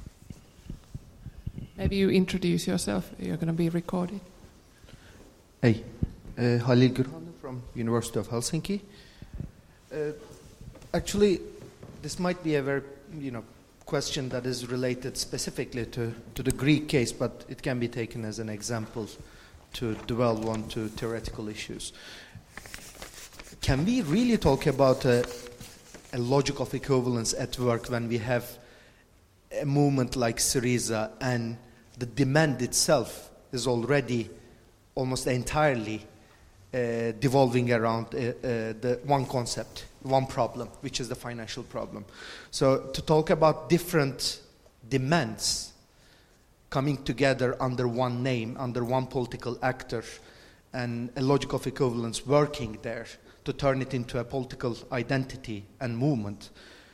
[SPEAKER 1] Maybe you introduce yourself. You're going to be recorded.
[SPEAKER 3] Hey, uh, Halil Gürhan from University of Helsinki. Uh, actually, this might be a very, you know, question that is related specifically to, to the Greek case, but it can be taken as an example to dwell on to theoretical issues. Can we really talk about a, a logic of equivalence at work when we have a movement like Syriza and the demand itself is already almost entirely uh, devolving around uh, uh, the one concept, one problem, which is the financial problem. So to talk about different demands coming together under one name, under one political actor, and a logic of equivalence working there to turn it into a political identity and movement,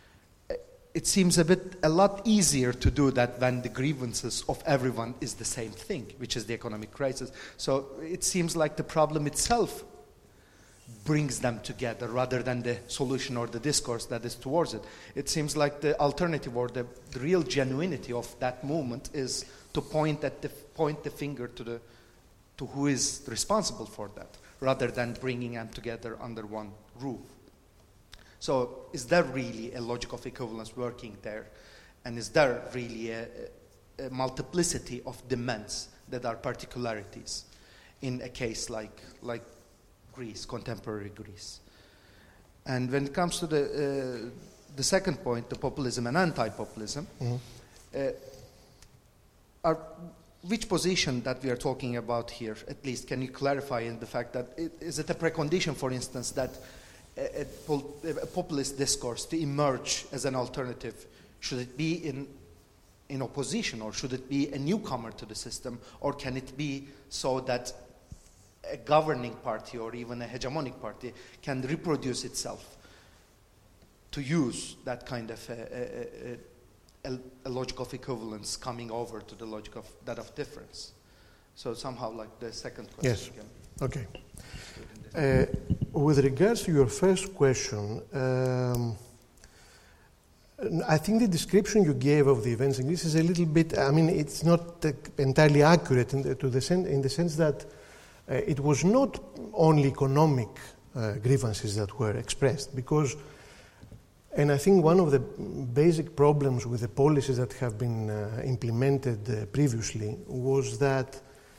[SPEAKER 3] it seems a bit, a lot easier to do that when the grievances of everyone is the same thing, which is the economic crisis. So it seems like the problem itself brings them together rather than the solution or the discourse that is towards it. It seems like the alternative or the, the real genuinity of that movement is to point at the point the finger to the to who is responsible for that, rather than bringing them together under one roof. So is there really a logic of equivalence working there? And is there really a, a multiplicity of demands that are particularities in a case like, like Greece, contemporary Greece? And when it comes to the, uh, the second point, the populism and anti-populism, mm-hmm. uh, are, which position that we are talking about here, at least, can you clarify in the fact that, it, is it a precondition, for instance, that A, a, a populist discourse to emerge as an alternative, should it be in, in opposition, or should it be a newcomer to the system, or can it be so that a governing party or even a hegemonic party can reproduce itself to use that kind of a, a, a, a logic of equivalence coming over to the logic of that of difference? So somehow like the second question.
[SPEAKER 2] Yes, okay. Uh, with regards to your first question, um, I think the description you gave of the events in Greece is a little bit, I mean, it's not uh, entirely accurate in the, to the sen- in the sense that uh, it was not only economic uh, grievances that were expressed, because, and I think one of the basic problems with the policies that have been uh, implemented uh, previously was that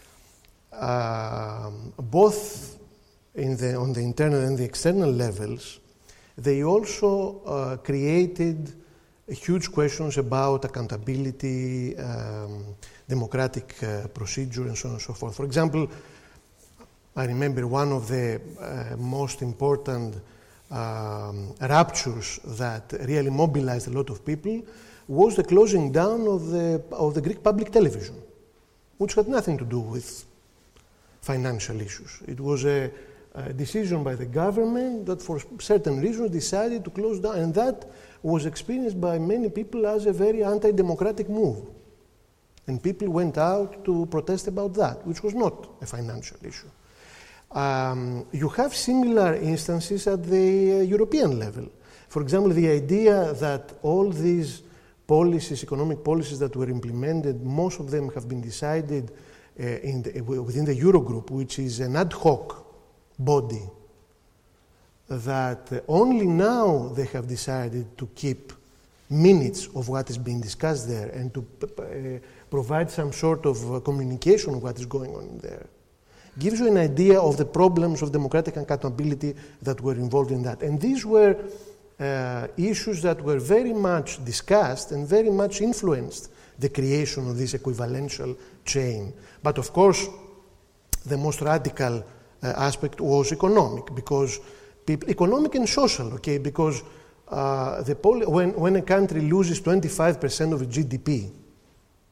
[SPEAKER 2] uh, both In the, on the internal and the external levels, they also uh, created huge questions about accountability, um, democratic uh, procedure, and so on and so forth. For example, I remember one of the uh, most important um, ruptures that really mobilized a lot of people was the closing down of the, of the Greek public television, which had nothing to do with financial issues. It was a A decision by the government that for certain reasons decided to close down, and that was experienced by many people as a very anti-democratic move. And people went out to protest about that, which was not a financial issue. Um, you have similar instances at the uh, European level. For example, the idea that all these policies, economic policies that were implemented, most of them have been decided uh, in the, within the Eurogroup, which is an ad hoc body, that only now they have decided to keep minutes of what is being discussed there and to uh, provide some sort of uh, communication of what is going on there, gives you an idea of the problems of democratic accountability that were involved in that. And these were uh, issues that were very much discussed and very much influenced the creation of this equivalential chain. But of course, the most radical Uh, aspect was economic, because people, economic and social, okay, because uh, the poli- when, when a country loses twenty-five percent of its G D P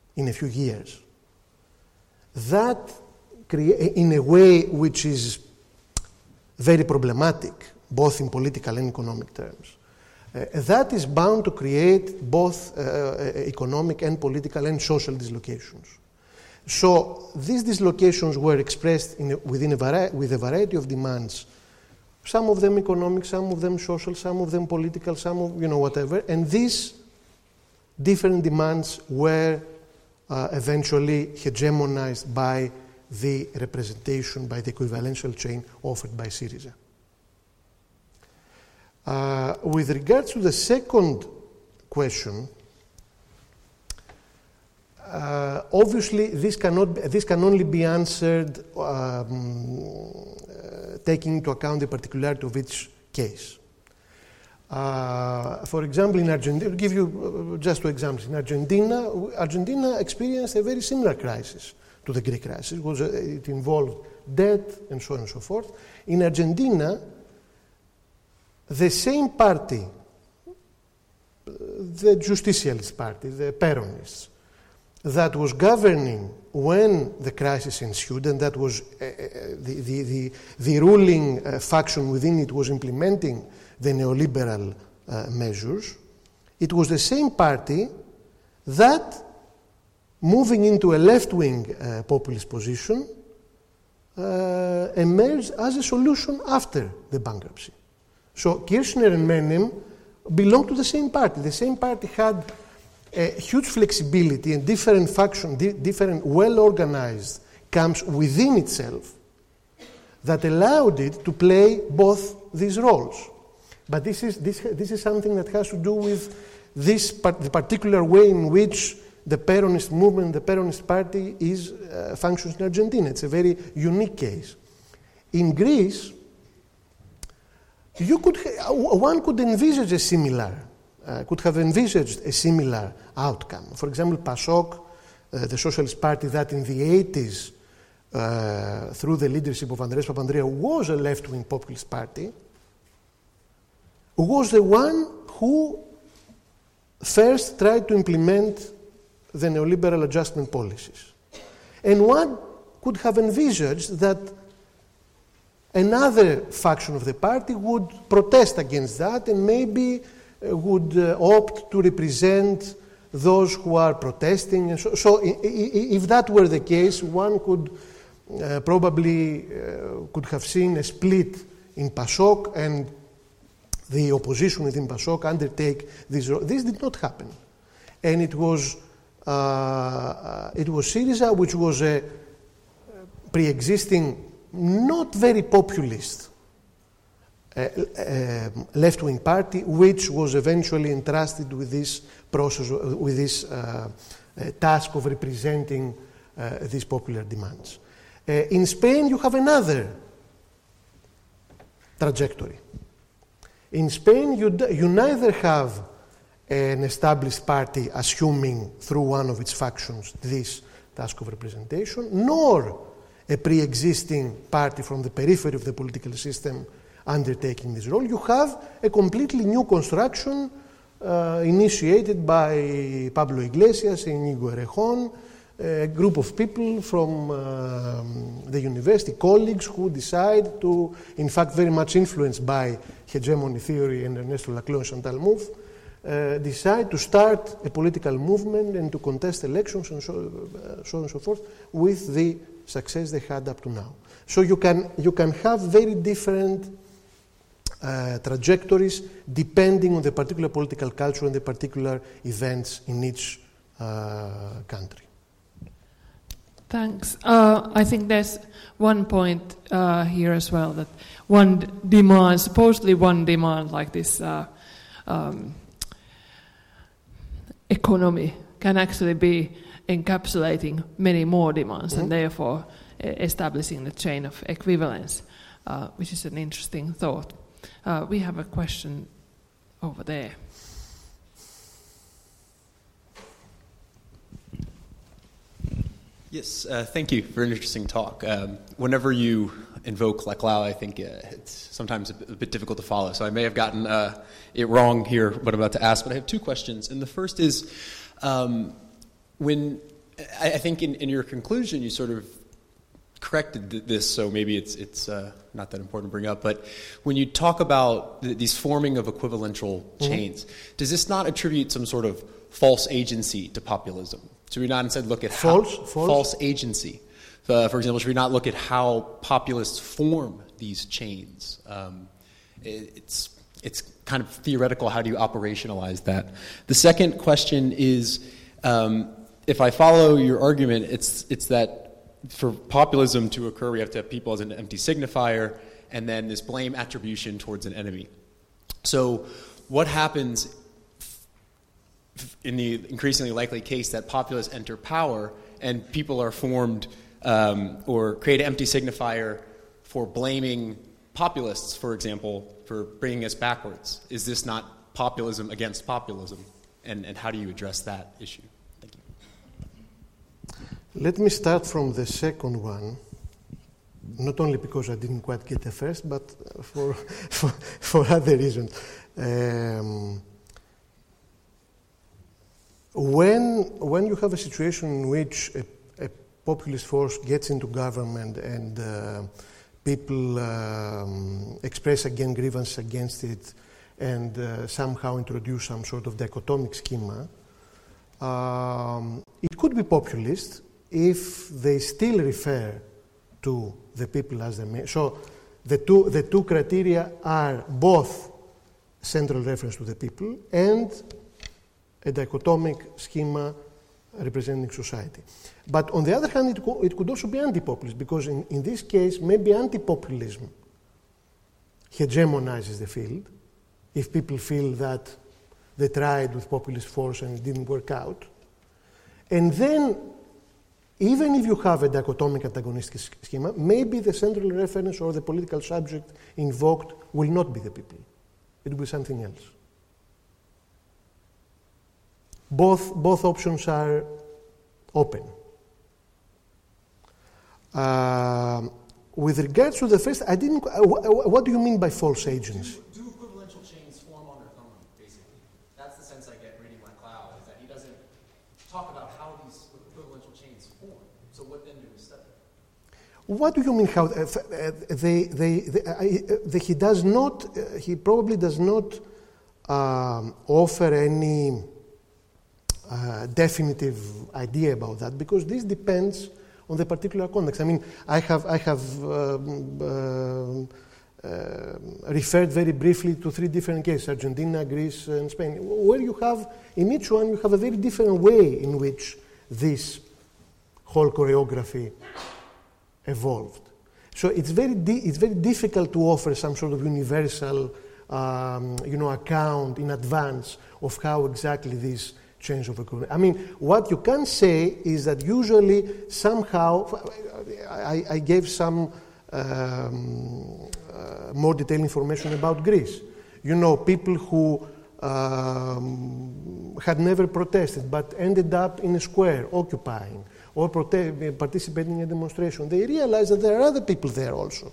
[SPEAKER 2] in a few years. That, crea- in a way which is very problematic, both in political and economic terms, uh, that is bound to create both uh, economic and political and social dislocations. So these dislocations were expressed in a, within a vari- with a variety of demands, some of them economic, some of them social, some of them political, some of, you know, whatever, and these different demands were uh, eventually hegemonized by the representation, by the equivalential chain offered by Syriza. Uh, with regards to the second question, uh, obviously this cannot be, this can only be answered um, uh, taking into account the particularity of each case. Uh, for example, in Argentina, I'll give you uh, just two examples. In Argentina, Argentina experienced a very similar crisis to the Greek crisis. It, was, uh, it involved debt and so on and so forth. In Argentina, the same party, the Justicialist Party, the Peronists, that was governing when the crisis ensued, and that was uh, the, the, the, the ruling uh, faction within it was implementing the neoliberal uh, measures, it was the same party that, moving into a left-wing uh, populist position, uh, emerged as a solution after the bankruptcy. So Kirchner and Menem belonged to the same party. The same party had a huge flexibility and different faction, di- different well-organized camps within itself that allowed it to play both these roles. But this is, this, this is something that has to do with this part, the particular way in which the Peronist movement, the Peronist party is uh, functions in Argentina. It's a very unique case. In Greece, you could ha- one could envisage a similar, uh, could have envisaged a similar outcome. For example, PASOK, uh, the Socialist Party that in the eighties, uh, through the leadership of Andreas Papandreou, was a left-wing populist party, was the one who first tried to implement the neoliberal adjustment policies. And one could have envisaged that another faction of the party would protest against that and maybe uh, would uh, opt to represent those who are protesting. And so, so I- I- if that were the case, one could uh, probably uh, could have seen a split in PASOK and the opposition within PASOK undertake this. This did not happen. And it was, uh, it was Syriza, which was a pre-existing, not very populist uh, uh, left-wing party, which was eventually entrusted with this process, with this uh, uh, task of representing uh, these popular demands. Uh, in Spain, you have another trajectory. In Spain, you, d- you neither have an established party assuming through one of its factions this task of representation, nor a pre-existing party from the periphery of the political system undertaking this role. You have a completely new construction uh, initiated by Pablo Iglesias and Íñigo Errejón, a group of people from um, the university, colleagues who decide to, in fact very much influenced by hegemony theory and Ernesto Laclau and Chantal Mouffe, uh, decide to start a political movement and to contest elections and so, uh, so on and so forth with the success they had up to now. So you can, you can have very different uh, trajectories depending on the particular political culture and the particular events in each uh, country.
[SPEAKER 1] Thanks. Uh, I think there's one point uh, here as well, that one demand, supposedly one demand like this uh, um, economy can actually be encapsulating many more demands mm-hmm. and therefore uh, establishing the chain of equivalence, uh, which is an interesting thought. Uh, we have a question over there.
[SPEAKER 4] Yes, uh, thank you for an interesting talk. Um, whenever you invoke Laclau, I think uh, it's sometimes a bit, a bit difficult to follow. So I may have gotten uh, it wrong here, what I'm about to ask. But I have two questions. And the first is, um, when I, I think in, in your conclusion, you sort of corrected th- this, so maybe it's it's uh, not that important to bring up. But when you talk about th- these forming of equivalential mm-hmm. chains, does this not attribute some sort of false agency to populism? Should we not instead look at
[SPEAKER 2] false,
[SPEAKER 4] how,
[SPEAKER 2] false?
[SPEAKER 4] false agency? Uh, for example, should we not look at how populists form these chains? Um, it, it's it's kind of theoretical. How do you operationalize that? The second question is, um, if I follow your argument, it's it's that for populism to occur, we have to have people as an empty signifier, and then this blame attribution towards an enemy. So what happens in the increasingly likely case that populists enter power and people are formed um, or create an empty signifier for blaming populists, for example, for bringing us backwards? Is this not populism against populism? And, and how do you address that issue? Thank you.
[SPEAKER 2] Let me start from the second one, not only because I didn't quite get the first, but for, for, for other reasons. Um, when, when you have a situation in which a, a populist force gets into government and uh, people um, express again grievance against it and uh, somehow introduce some sort of dichotomic schema, um, it could be populist if they still refer to the people as the main. So the two, the two criteria are both central reference to the people and a dichotomic schema representing society. But on the other hand, it, co- it could also be anti-populist, because in, in this case, maybe anti-populism hegemonizes the field. If people feel that they tried with populist force and it didn't work out. And then, even if you have a dichotomic antagonistic schema, maybe the central reference or the political subject invoked will not be the people. It will be something else. Both, both options are open. Uh, with regards to the first, I didn't. Uh, wh- what do you mean by false agency?
[SPEAKER 4] Do, do equivalential chains form on their own, basically? That's the sense I get reading Laclau, is that he doesn't talk about how these equivalential chains form. So what then do we study?
[SPEAKER 2] What do you mean how? Uh, uh, they, they, they, uh, they, he does not, uh, he probably does not um, offer any uh, definitive idea about that, because this depends on the particular context. I mean, I have, I have um, uh, uh, referred very briefly to three different cases, Argentina, Greece, and Spain, where you have, in each one, you have a very different way in which this whole choreography evolved. So it's very, di- it's very difficult to offer some sort of universal um, you know, account in advance of how exactly this change of economy. I mean, what you can say is that usually somehow, I, I gave some um, uh, more detailed information about Greece. You know, people who um, had never protested but ended up in a square occupying or prote- participating in a demonstration, they realize that there are other people there also.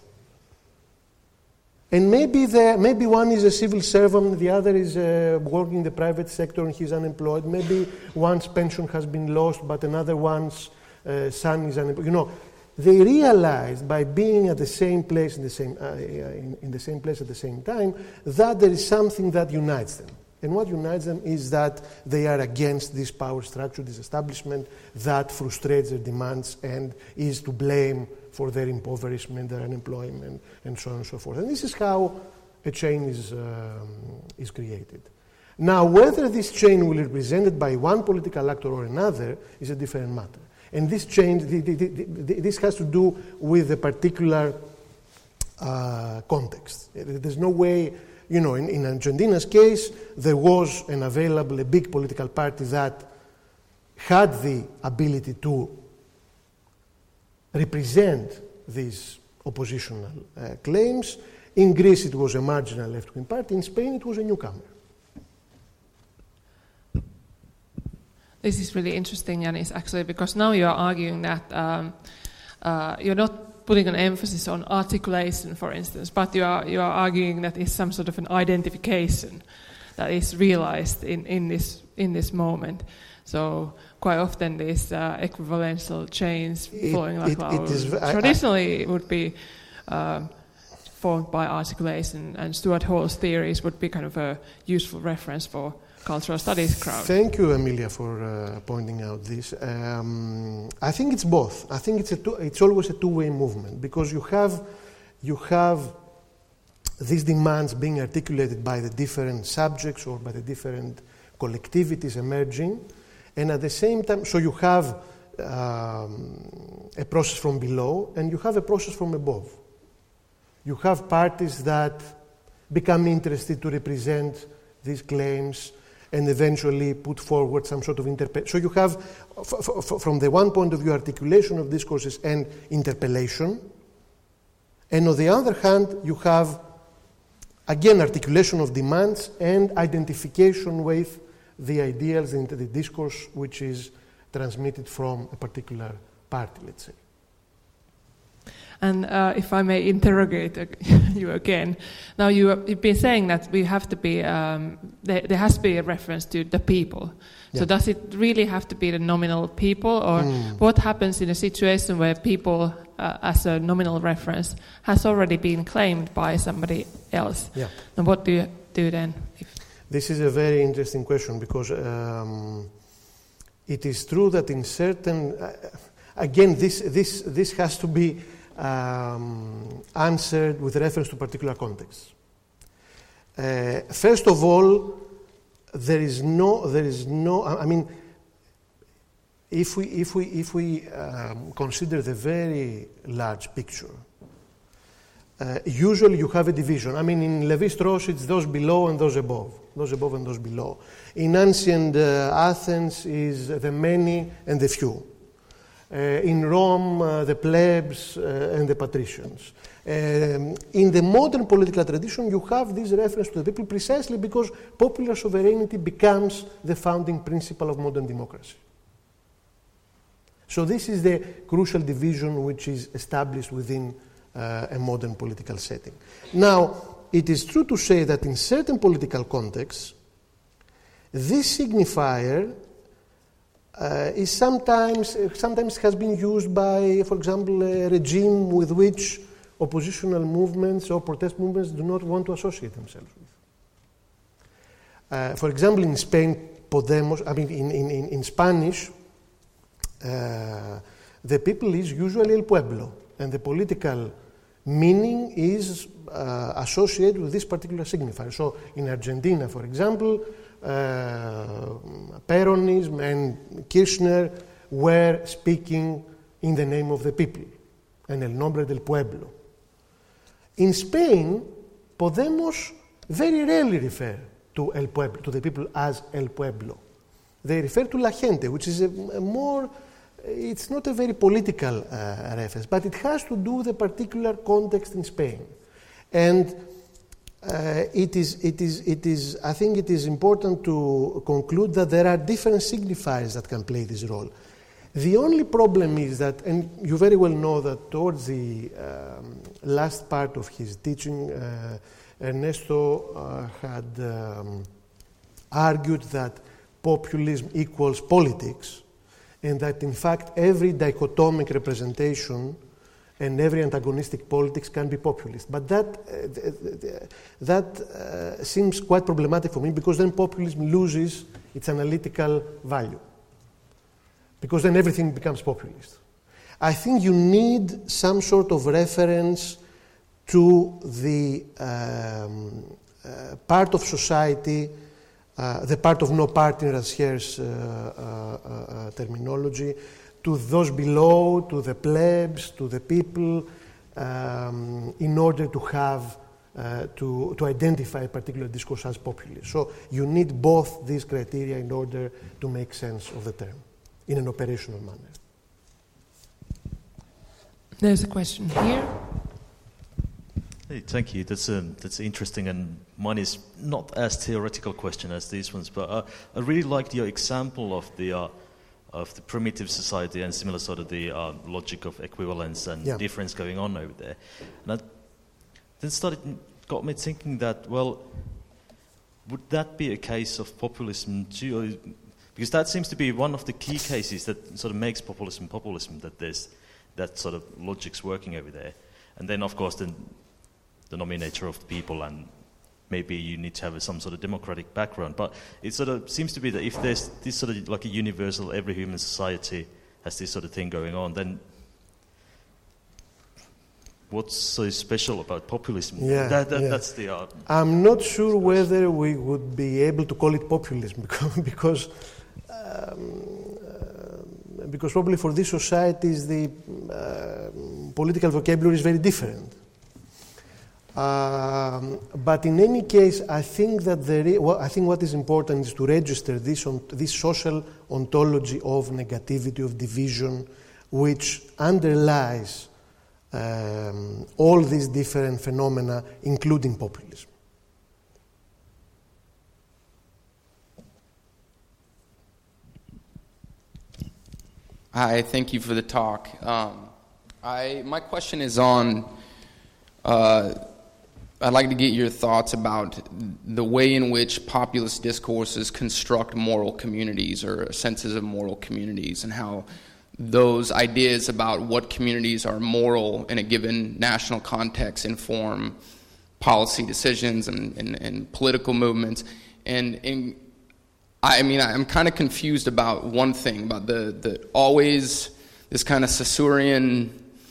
[SPEAKER 2] And maybe there, maybe one is a civil servant, the other is uh, working in the private sector and he's unemployed. Maybe one's pension has been lost, but another one's uh, son is unemployed. You know, they realized by being at the same place in the same uh, in, in the same place at the same time that there is something that unites them. And what unites them is that they are against this power structure, this establishment that frustrates their demands and is to blame for their impoverishment, their unemployment, and so on and so forth. And this is how a chain is, um, is created. Now, whether this chain will be represented by one political actor or another is a different matter. And this chain, the, the, the, the, this has to do with a particular uh, context. There's no way, you know, in, in Argentina's case, there was an available, a big political party that had the ability to represent these oppositional uh, claims. In Greece, it was a marginal left-wing party. In Spain, it was a newcomer.
[SPEAKER 1] This is really interesting, Yanis, actually, because now you are arguing that um, uh, you're not putting an emphasis on articulation, for instance, but you are you are arguing that it's some sort of an identification, that is realized in, in this in this moment. So quite often these uh, equivalential chains
[SPEAKER 2] It-
[SPEAKER 1] flowing like
[SPEAKER 2] it-
[SPEAKER 1] lava
[SPEAKER 2] it is v- I- I-
[SPEAKER 1] traditionally it would be uh, formed by articulation, and Stuart Hall's theories would be kind of a useful reference for cultural studies crowd.
[SPEAKER 2] Thank you, Emilia, for uh, pointing out this. Um, I think it's both. I think it's a two, it's always a two-way movement, because you have you have these demands being articulated by the different subjects or by the different collectivities emerging, and at the same time, so you have um, a process from below and you have a process from above. You have parties that become interested to represent these claims and eventually put forward some sort of interpellation. So you have, f- f- from the one point of view, articulation of discourses and interpellation. And on the other hand, you have, again, articulation of demands and identification with the ideals and the discourse which is transmitted from a particular party, let's say.
[SPEAKER 1] And uh, if I may interrogate you again, now you, you've been saying that we have to be, um, there, there has to be a reference to the people.
[SPEAKER 2] Yeah.
[SPEAKER 1] So does it really have to be the nominal people, or
[SPEAKER 2] Mm.
[SPEAKER 1] what happens in a situation where people, uh, as a nominal reference, has already been claimed by somebody else?
[SPEAKER 2] Yeah.
[SPEAKER 1] And what do you do then? If
[SPEAKER 2] This is a very interesting question, because um, it is true that in certain, uh, again, this, this, this has to be um, answered with reference to particular context. Uh, first of all, there is no, there is no, I mean, if we, if we, if we um, consider the very large picture, uh, usually you have a division. I mean, in Lévi-Strauss, it's those below and those above, those above and those below. In ancient uh, Athens is the many and the few. Uh, in Rome, uh, the plebs uh, and the patricians. Um, in the modern political tradition, you have this reference to the people precisely because popular sovereignty becomes the founding principle of modern democracy. So this is the crucial division which is established within uh, a modern political setting. Now, it is true to say that in certain political contexts, this signifier uh, is sometimes, uh, sometimes has been used by, for example, a regime with which oppositional movements or protest movements do not want to associate themselves with. Uh, for example, in Spain, Podemos, I mean, in, in, in Spanish, uh, the people is usually el pueblo, and the political meaning is uh, associated with this particular signifier. So, in Argentina, for example, uh, Peronism and Kirchner were speaking in the name of the people, en el nombre del pueblo. In Spain, Podemos very rarely refer to el pueblo, to the people as el pueblo. They refer to la gente, which is a, a more, it's not a very political uh, reference, but it has to do with a particular context in Spain. And uh, it is, it is, it is, I think it is important to conclude that there are different signifiers that can play this role. The only problem is that, and you very well know that towards the um, last part of his teaching, uh, Ernesto uh, had um, argued that populism equals politics, and that in fact every dichotomic representation and every antagonistic politics can be populist. But that, uh, that uh, seems quite problematic for me, because then populism loses its analytical value, because then everything becomes populist. I think you need some sort of reference to the um, uh, part of society, uh, the part of no part in Rasier's uh, uh, uh, terminology, to those below, to the plebs, to the people, um, in order to have, uh, to, to identify a particular discourse as populist. So you need both these criteria in order to make sense of the term in an operational manner.
[SPEAKER 1] There's a question here.
[SPEAKER 5] Hey, thank you. That's um, that's interesting, and mine is not as theoretical question as these ones. But uh, I really liked your example of the uh, of the primitive society and similar sort of the uh, logic of equivalence and
[SPEAKER 2] yeah.
[SPEAKER 5] difference going on over there. And I then started got me thinking that well, would that be a case of populism too? Or, because that seems to be one of the key cases that sort of makes populism populism, that there's that sort of logic's working over there. And then, of course, the denominator of people, and maybe you need to have some sort of democratic background. But it sort of seems to be that if there's this sort of like a universal, every human society has this sort of thing going on, then what's so special about populism?
[SPEAKER 2] Yeah,
[SPEAKER 5] that, that,
[SPEAKER 2] yeah.
[SPEAKER 5] That's the. Uh,
[SPEAKER 2] I'm not sure whether we would be able to call it populism because because, um, uh, because probably for these societies the uh, political vocabulary is very different. Um, but in any case, I think that the well, I think what is important is to register this on, this social ontology of negativity, of division, which underlies Um, all these different phenomena, including populism.
[SPEAKER 6] Hi, thank you for the talk. Um, I my question is on. Uh, I'd like to get your thoughts about the way in which populist discourses construct moral communities or senses of moral communities, and how those ideas about what communities are moral in a given national context inform policy decisions and, and, and political movements. And, and I mean, I'm kind of confused about one thing, about the, the always this kind of Saussurean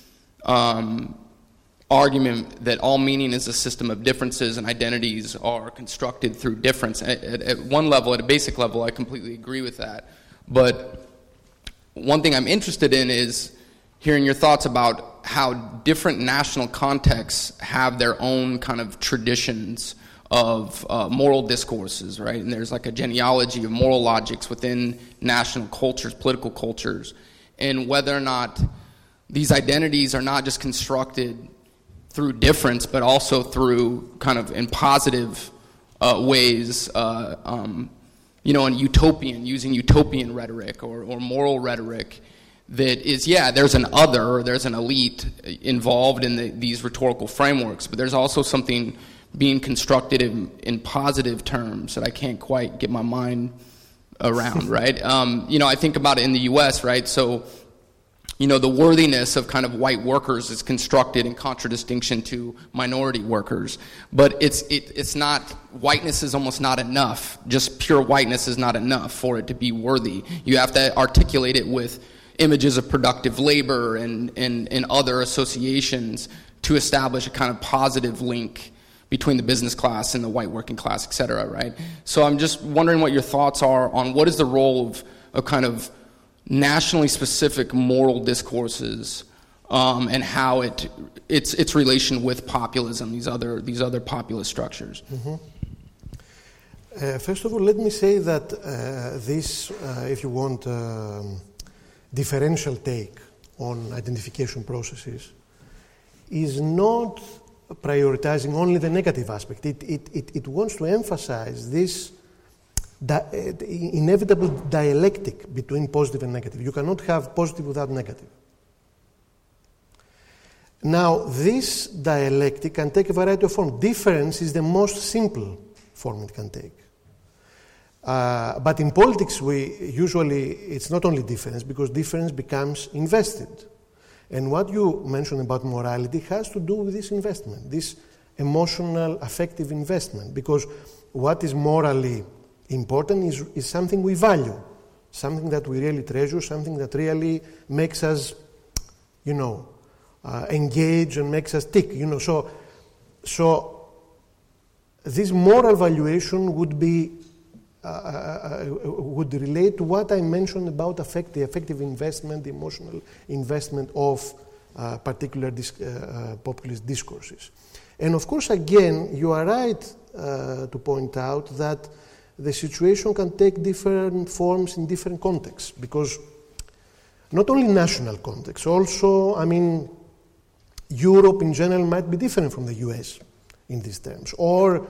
[SPEAKER 6] um, argument that all meaning is a system of differences and identities are constructed through difference. At, at, at one level, at a basic level, I completely agree with that. But one thing I'm interested in is hearing your thoughts about how different national contexts have their own kind of traditions of uh, moral discourses, right? And there's like a genealogy of moral logics within national cultures, political cultures, and whether or not these identities are not just constructed through difference, but also through kind of in positive uh, ways, uh, um, you know, in utopian, using utopian rhetoric or, or moral rhetoric that is, yeah, there's an other, or there's an elite involved in the, these rhetorical frameworks, but there's also something being constructed in, in positive terms that I can't quite get my mind around, right? Um, you know, I think about it in the U S, right? So, you know, the worthiness of kind of white workers is constructed in contradistinction to minority workers. But it's it, it's not, whiteness is almost not enough. Just pure whiteness is not enough for it to be worthy. You have to articulate it with images of productive labor and, and, and other associations to establish a kind of positive link between the business class and the white working class, et cetera, right? So I'm just wondering what your thoughts are on what is the role of, of kind of nationally specific moral discourses, um, and how it its its relation with populism, these other these other populist structures.
[SPEAKER 2] Mm-hmm. Uh, first of all, let me say that uh, this, uh, if you want, um, differential take on identification processes is not prioritizing only the negative aspect. It it it, it wants to emphasize this Di- inevitable dialectic between positive and negative. You cannot have positive without negative. Now, this dialectic can take a variety of forms. Difference is the most simple form it can take. Uh, but in politics, we usually, it's not only difference, because difference becomes invested. And what you mentioned about morality has to do with this investment, this emotional, affective investment, because what is morally important is, is something we value, something that we really treasure, something that really makes us, you know, uh, engage and makes us tick. You know, so so this moral valuation would be uh, uh, would relate to what I mentioned about affect, the affective investment, the emotional investment of uh, particular dis- uh, uh, populist discourses. And of course, again, you are right uh, to point out that the situation can take different forms in different contexts, because not only national context, also, I mean, Europe in general might be different from the U S in these terms. Or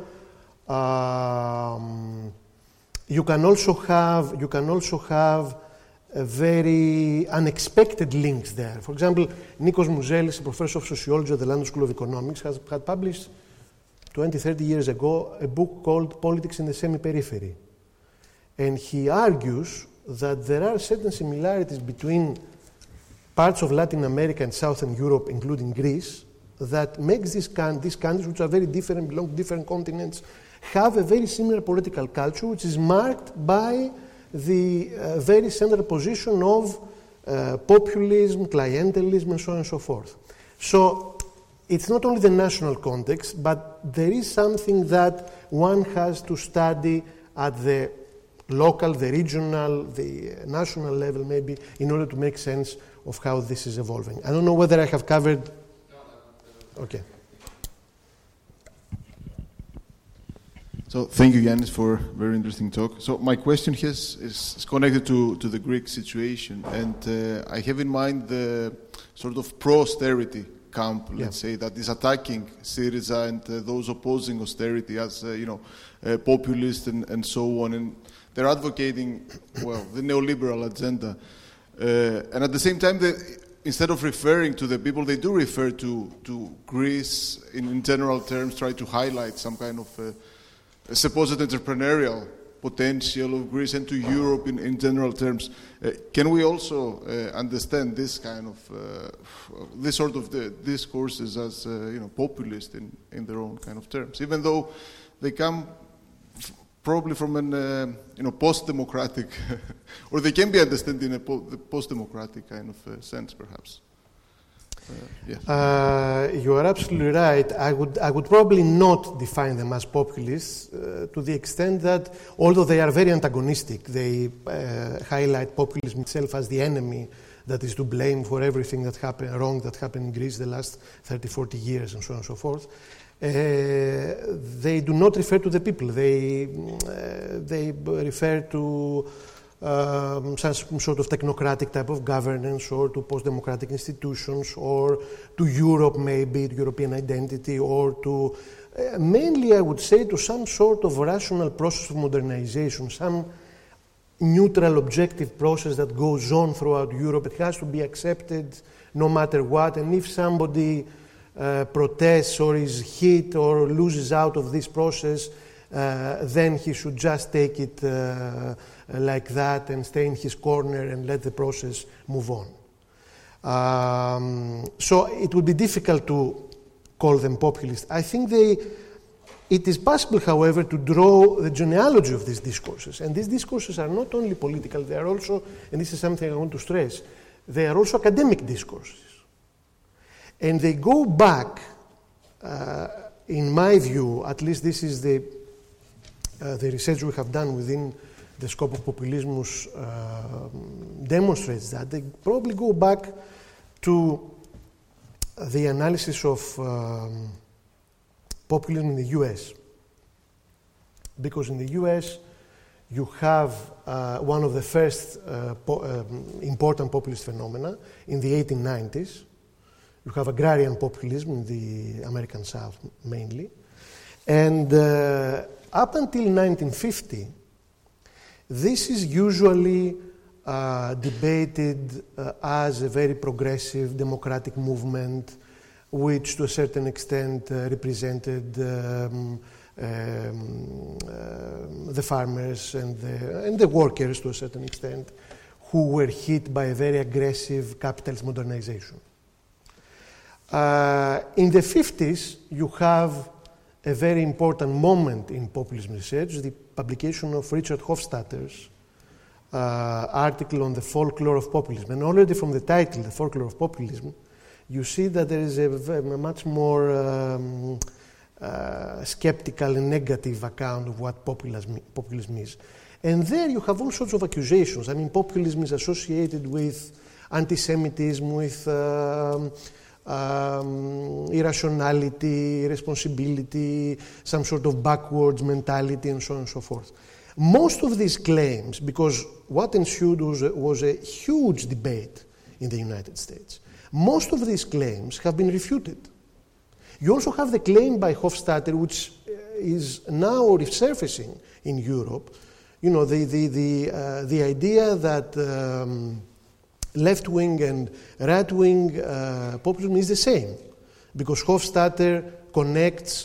[SPEAKER 2] um, you can also have you can also have a very unexpected links there. For example, Nikos Mouzelis, a professor of sociology at the London School of Economics, has had published twenty, thirty years ago, a book called Politics in the Semi-Periphery. And he argues that there are certain similarities between parts of Latin America and Southern Europe, including Greece, that makes these, can- these countries, which are very different, belong to different continents, have a very similar political culture, which is marked by the uh, very central position of uh, populism, clientelism, and so on and so forth. So it's not only the national context, but there is something that one has to study at the local, the regional, the national level, maybe, in order to make sense of how this is evolving. I don't know whether I have covered. Okay.
[SPEAKER 7] So thank you, Yannis, for a very interesting talk. So my question here is, is connected to, to the Greek situation, and uh, I have in mind the sort of pro-austerity camp, let's yeah. say, that is attacking Syriza and uh, those opposing austerity as, uh, you know, uh, populist and, and so on, and they're advocating, well, the neoliberal agenda. Uh, and at the same time, they, instead of referring to the people, they do refer to, to Greece in, in general terms, try to highlight some kind of uh, a supposed entrepreneurial potential of Greece, and to Europe in, in general terms. Uh, can we also uh, understand this kind of, uh, this sort of the discourses as, uh, you know, populist in, in their own kind of terms, even though they come f- probably from an, uh, you know, post-democratic, or they can be understood in a po- post-democratic kind of uh, sense, perhaps. Uh, yes.
[SPEAKER 2] uh, you are absolutely right. I would, I would probably not define them as populists uh, to the extent that, although they are very antagonistic, they uh, highlight populism itself as the enemy that is to blame for everything that happened wrong that happened in Greece the last thirty, forty years, and so on and so forth. Uh, they do not refer to the people. They, uh, they refer to Um, some sort of technocratic type of governance, or to post-democratic institutions, or to Europe, maybe, to European identity, or to, uh, mainly I would say, to some sort of rational process of modernization, some neutral, objective process that goes on throughout Europe. It has to be accepted no matter what, and if somebody uh, protests or is hit or loses out of this process, uh, then he should just take it uh, like that and stay in his corner and let the process move on. Um, so it would be difficult to call them populist. I think they, it is possible, however, to draw the genealogy of these discourses. And these discourses are not only political, they are also, and this is something I want to stress, they are also academic discourses. And they go back, uh, in my view, at least this is the, uh, the research we have done within the scope of populismus uh, demonstrates that. They probably go back to the analysis of um, populism in the U S. Because in the U S you have uh, one of the first uh, po- um, important populist phenomena in the eighteen nineties. You have agrarian populism in the American South mainly. And uh, up until nineteen fifty, this is usually uh, debated uh, as a very progressive democratic movement, which to a certain extent uh, represented um, um, uh, the farmers and the, and the workers to a certain extent, who were hit by a very aggressive capitalist modernization. Uh, in the fifties, you have a very important moment in populism research, the publication of Richard Hofstadter's uh, article on the folklore of populism. And already from the title, The Folklore of Populism, you see that there is a, a much more um, uh, skeptical and negative account of what populism, populism is. And there you have all sorts of accusations. I mean, populism is associated with anti-Semitism, with um, Um, irrationality, irresponsibility, some sort of backwards mentality, and so on and so forth. Most of these claims, because what ensued was a, was a huge debate in the United States, most of these claims have been refuted. You also have the claim by Hofstadter, which is now resurfacing in Europe, you know, the, the, the, uh, the idea that um, left-wing and right-wing uh, populism is the same, because Hofstadter connects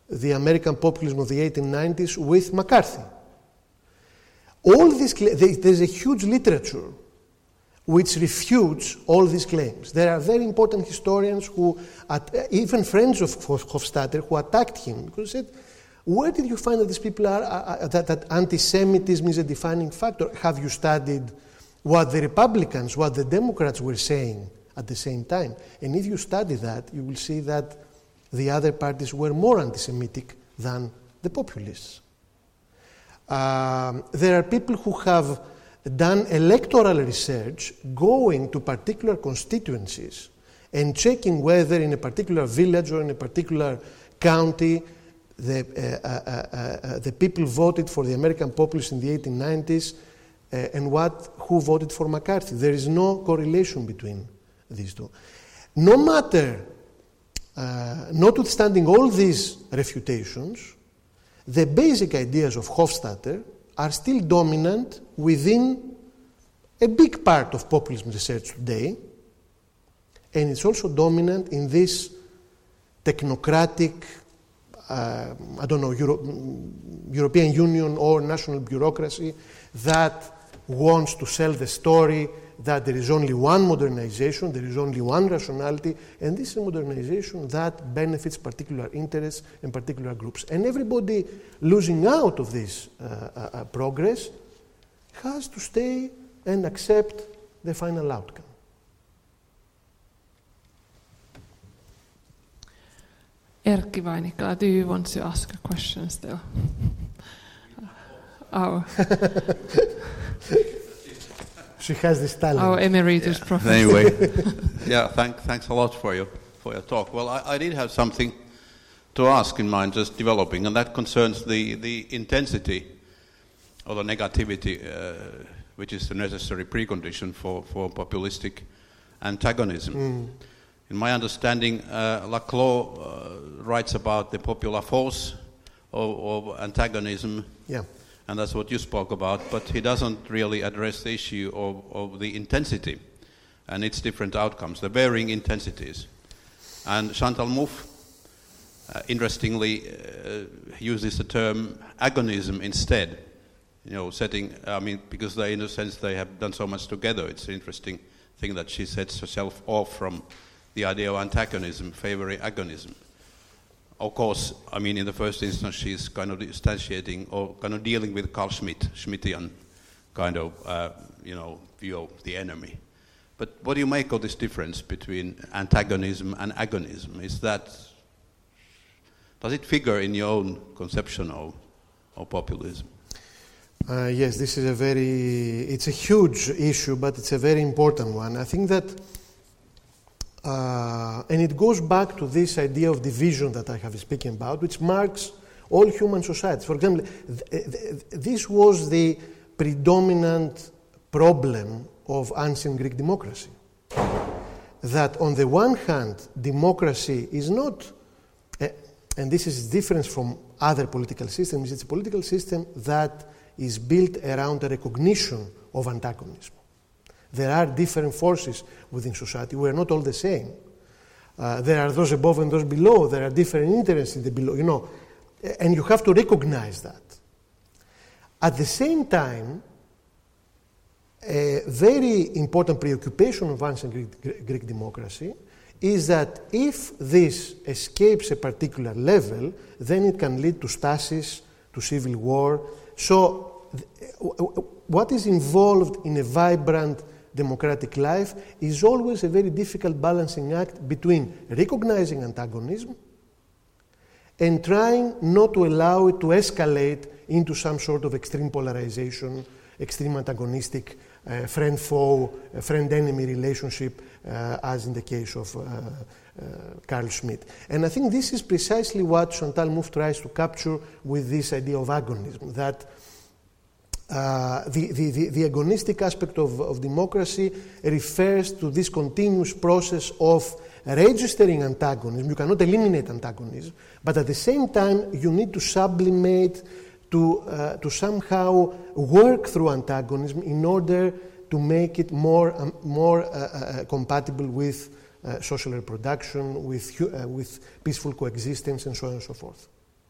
[SPEAKER 2] the American populism of the eighteen nineties with McCarthy. All these cla- there's a huge literature which refutes all these claims. There are very important historians who, at, even friends of Hofstadter, who attacked him because said, "Where did you find that these people are uh, that, that anti-Semitism is a defining factor? Have you studied what the Republicans, what the Democrats were saying at the same time?" And if you study that, you will see that the other parties were more anti-Semitic than the populists. Um, there are people who have done electoral research going to particular constituencies and checking whether in a particular village or in a particular county the, uh, uh, uh, uh, the people voted for the American populists in the eighteen nineties uh, and what, who voted for McCarthy. There is no correlation between these two. No matter, uh, notwithstanding all these refutations, the basic ideas of Hofstadter are still dominant within a big part of populism research today, and it's also dominant in this technocratic, uh, I don't know, Euro- European Union or national bureaucracy that wants to sell the story that there is only one modernization, there is only one rationality, and this is a modernization that benefits particular interests and particular groups. And everybody losing out of this uh, uh, progress has to stay and accept the final outcome.
[SPEAKER 1] Erkki Vainikala, do you want to ask a question still? Our,
[SPEAKER 2] she has this talent.
[SPEAKER 1] our emeritus
[SPEAKER 8] yeah.
[SPEAKER 1] professor.
[SPEAKER 8] Anyway, yeah, thank, thanks a lot for your, for your talk. Well, I, I did have something to ask in mind, just developing, and that concerns the, the intensity or the negativity, uh, which is the necessary precondition for, for populistic antagonism. Mm. In my understanding, uh, Laclau uh, writes about the popular force of, of antagonism,
[SPEAKER 2] yeah.
[SPEAKER 8] and that's what you spoke about, but he doesn't really address the issue of, of the intensity and its different outcomes, the varying intensities. And Chantal Mouffe, uh, interestingly, uh, uses the term agonism instead, you know, setting, I mean, because they, in a sense, they have done so much together. It's an interesting thing that she sets herself off from the idea of antagonism, favoring agonism. Of course, I mean, in the first instance, she's kind of instantiating or kind of dealing with Carl Schmitt, Schmittian kind of, uh, you know, view of the enemy. But what do you make of this difference between antagonism and agonism? Is that, does it figure in your own conception of, of populism?
[SPEAKER 2] Uh, yes, this is a very, it's a huge issue, but it's a very important one. I think that Uh, and it goes back to this idea of division that I have been speaking about, which marks all human societies. For example, th- th- this was the predominant problem of ancient Greek democracy. That on the one hand, democracy is not, uh, and this is different from other political systems, it's a political system that is built around a recognition of antagonism. There are different forces within society. We are not all the same. Uh, there are those above and those below. There are different interests in the below, you know, and you have to recognize that. At the same time, a very important preoccupation of ancient Greek, Greek democracy is that if this escapes a particular level, then it can lead to stasis, to civil war. So what is involved in a vibrant democratic life is always a very difficult balancing act between recognizing antagonism and trying not to allow it to escalate into some sort of extreme polarization, extreme antagonistic uh, friend-foe, uh, friend-enemy relationship, uh, as in the case of uh, uh, Carl Schmitt. And I think this is precisely what Chantal Mouffe tries to capture with this idea of agonism, that Uh, the, the, the, the agonistic aspect of, of democracy refers to this continuous process of registering antagonism. You cannot eliminate antagonism, but at the same time you need to sublimate, to, uh, to somehow work through antagonism in order to make it more, um, more uh, uh, compatible with uh, social reproduction, with, uh, with peaceful coexistence, and so on and so forth.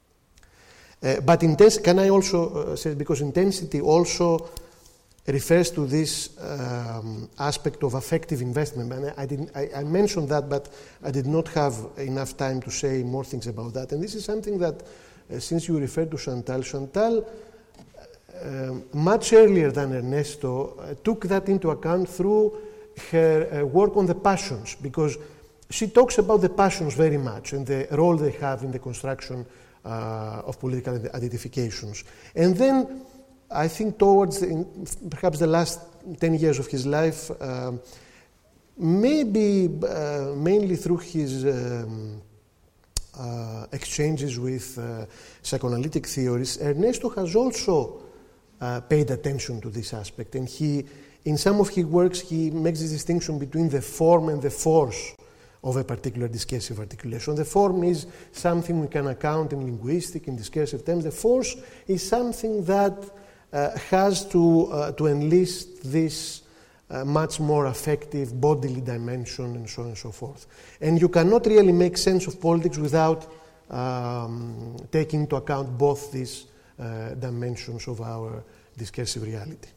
[SPEAKER 2] Uh, but intense, can I also uh, say, because intensity also refers to this um, aspect of affective investment. And I, I, didn't, I, I mentioned that, but I did not have enough time to say more things about that. And this is something that, uh, since you referred to Chantal, Chantal, uh, much earlier than Ernesto, uh, took that into account through her uh, work on the passions, because she talks about the passions very much and the role they have in the construction uh, of political identifications. And then, I think towards the, in perhaps the last ten years of his life, um, maybe uh, mainly through his um, uh, exchanges with uh, psychoanalytic theorists, Ernesto has also uh, paid attention to this aspect. And he, in some of his works, he makes this distinction between the form and the force of a particular discursive articulation. The form is something we can account in linguistic, in discursive terms. The force is something that Uh, has to, uh, to enlist this uh, much more affective bodily dimension and so on and so forth. And you cannot really make sense of politics without um, taking into account both these uh, dimensions of our discursive reality.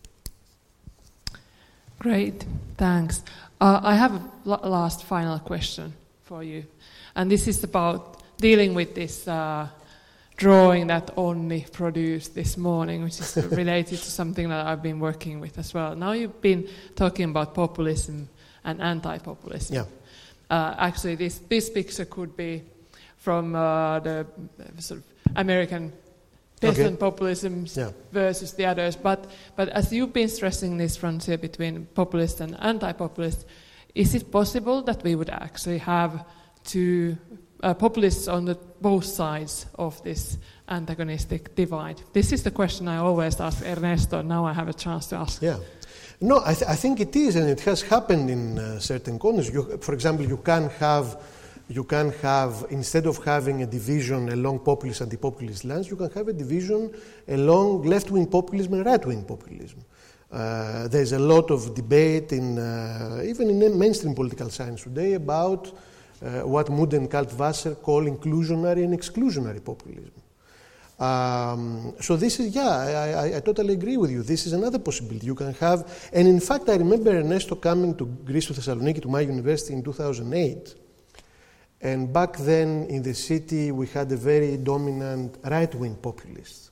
[SPEAKER 1] Great, thanks. Uh, I have a l- last final question for you. And this is about dealing with this uh, drawing that Onni produced this morning, which is related to something that I've been working with as well. Now you've been talking about populism and anti-populism.
[SPEAKER 2] Yeah.
[SPEAKER 1] Uh, actually, this, this picture could be from uh, the sort of American peasant
[SPEAKER 2] Okay.
[SPEAKER 1] populism
[SPEAKER 2] Yeah.
[SPEAKER 1] versus the others. But, but as you've been stressing this frontier between populist and anti-populist, is it possible that we would actually have two Uh, populists on the both sides of this antagonistic divide? This is the question I always ask Ernesto. Now I have a chance to ask.
[SPEAKER 2] Yeah. No, I, th- I think it is, and it has happened in uh, certain corners. You, for example, you can have, you can have, instead of having a division along populist and anti-populist lines, you can have a division along left-wing populism and right-wing populism. Uh, there's a lot of debate in, uh, even in mainstream political science today about Uh, what Mood and Kaltwasser call inclusionary and exclusionary populism. Um, so this is, yeah, I, I, I totally agree with you. This is another possibility you can have. And in fact, I remember Ernesto coming to Greece, to Thessaloniki, to my university in two thousand eight. And back then in the city, we had a very dominant right-wing populist.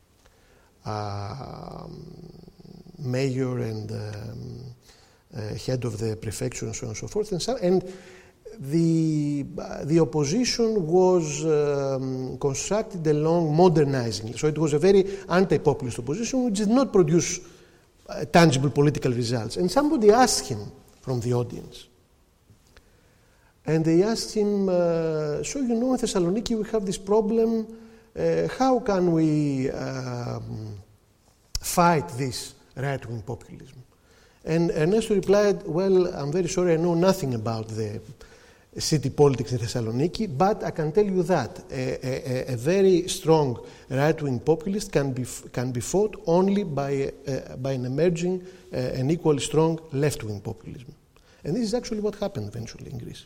[SPEAKER 2] Um, mayor and um, uh, head of the prefecture and so on and so forth. And, so, and The, uh, the opposition was um, constructed along modernizing. So it was a very anti-populist opposition which did not produce uh, tangible political results. And somebody asked him from the audience. And they asked him, uh, so you know in Thessaloniki we have this problem, uh, how can we um, fight this right-wing populism? And Ernesto replied, well, I'm very sorry, I know nothing about the city politics in Thessaloniki, but I can tell you that a, a, a very strong right-wing populist can be can be fought only by uh, by an emerging uh, an equally strong left-wing populism, and this is actually what happened eventually in Greece.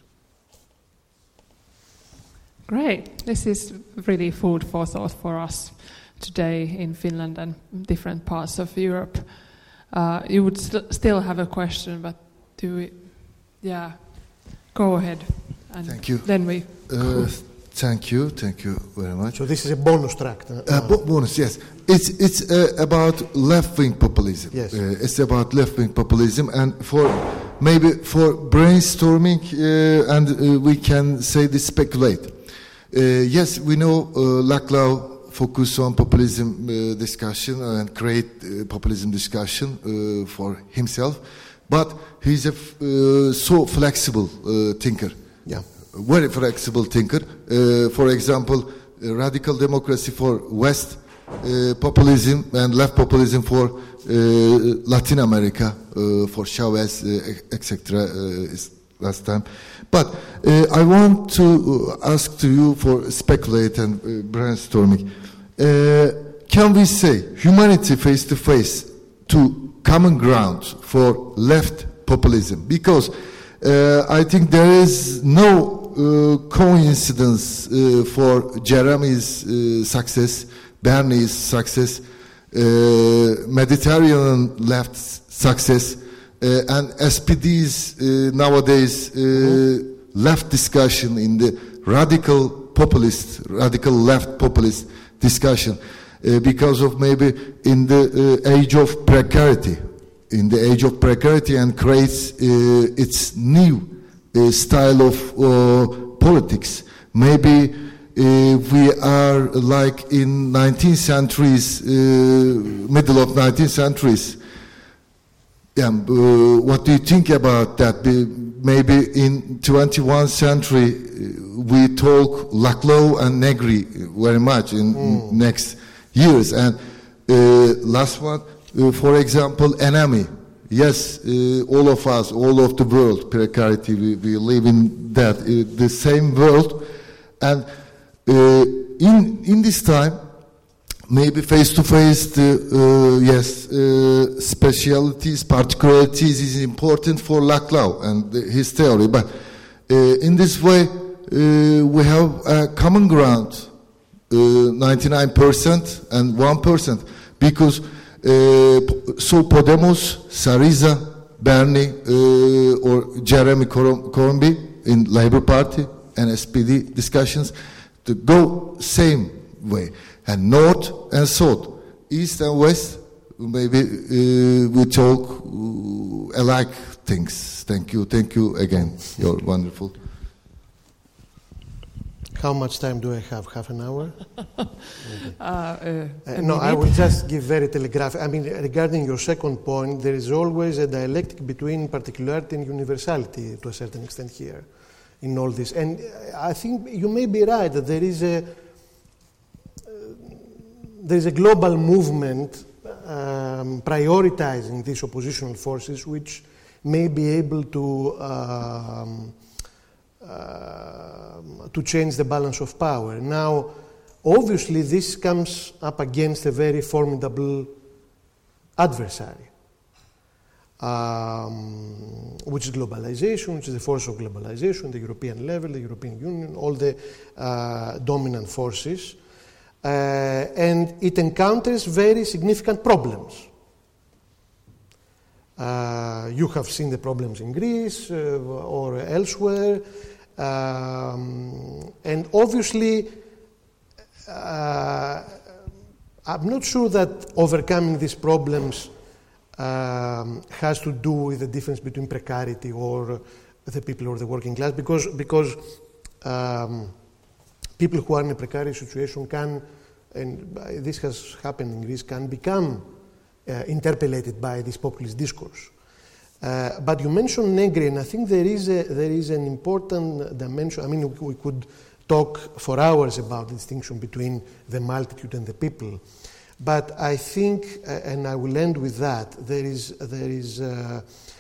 [SPEAKER 1] Great. This is really food for thought for us today in Finland and different parts of Europe. Uh, you would st- still have a question, but do we? Yeah. Go ahead. And
[SPEAKER 9] thank you.
[SPEAKER 1] Then we.
[SPEAKER 9] Uh, thank you. Thank you very much.
[SPEAKER 2] So this is a bonus track. Uh,
[SPEAKER 9] uh, bo- bonus, yes. It's it's uh, about left-wing populism.
[SPEAKER 2] Yes.
[SPEAKER 9] Uh, it's about left-wing populism, and for maybe for brainstorming, uh, and uh, we can say this speculate. Uh, yes, we know uh, Laclau focus on populism uh, discussion and create uh, populism discussion uh, for himself. But he's a f- uh, so flexible uh, thinker,
[SPEAKER 2] yeah,
[SPEAKER 9] very flexible thinker. Uh, for example, uh, radical democracy for West uh, populism and left populism for uh, Latin America, uh, for Chavez, uh, et cetera. Uh, is last time. But uh, I want to ask to you for speculate and uh, brainstorming. Uh, can we say humanity face to face to common ground for left populism? Because uh, I think there is no uh, coincidence uh, for Jeremy's uh, success Bernie's success, uh, Mediterranean left success, uh, and S P D's uh, nowadays uh, mm-hmm. left discussion in the radical populist, radical left populist discussion, uh, because of maybe in the uh, age of precarity, in the age of precarity, and creates uh, its new uh, style of uh, politics. Maybe uh, we are like in nineteenth centuries, uh, middle of nineteenth centuries. Yeah, uh, what do you think about that? Maybe in twenty-first century uh, we talk Laclau and Negri very much in mm. next years. And uh, last one, uh, for example, enemy. Yes, uh, all of us, all of the world, precarity, we, we live in that, uh, the same world. And uh, in in this time, maybe face-to-face, the, uh, yes, uh, specialities, particularities is important for Laclau and the, his theory. But uh, in this way, uh, we have a common ground, uh, ninety-nine percent and one percent, because uh, so Podemos, Syriza, Bernie, uh, or Jeremy Corbyn in Labour Party and S P D discussions to go same way. And north and south, east and west, maybe uh, we talk uh, alike things. Thank you, thank you again. You're wonderful.
[SPEAKER 2] How much time do I have? Half an hour?
[SPEAKER 1] uh, uh,
[SPEAKER 2] uh, no, I will just give very telegraphic. I mean, regarding your second point, there is always a dialectic between particularity and universality to a certain extent here in all this. And I think you may be right that there is a There is a global movement um, prioritizing these oppositional forces, which may be able to um, uh, to change the balance of power. Now, obviously, this comes up against a very formidable adversary, um, which is globalization, which is the force of globalization, the European level, the European Union, all the uh, dominant forces. Uh, and it encounters very significant problems. Uh, you have seen the problems in Greece uh, or elsewhere, um, and obviously uh, I'm not sure that overcoming these problems um, has to do with the difference between precarity or the people or the working class, because, because um, people who are in a precarious situation can, and this has happened in Greece, can become uh, interpellated by this populist discourse. Uh, but you mentioned Negri, and I think there is, a, there is an important dimension. I mean, we, we could talk for hours about the distinction between the multitude and the people. But I think, uh, and I will end with that, there is, there is uh,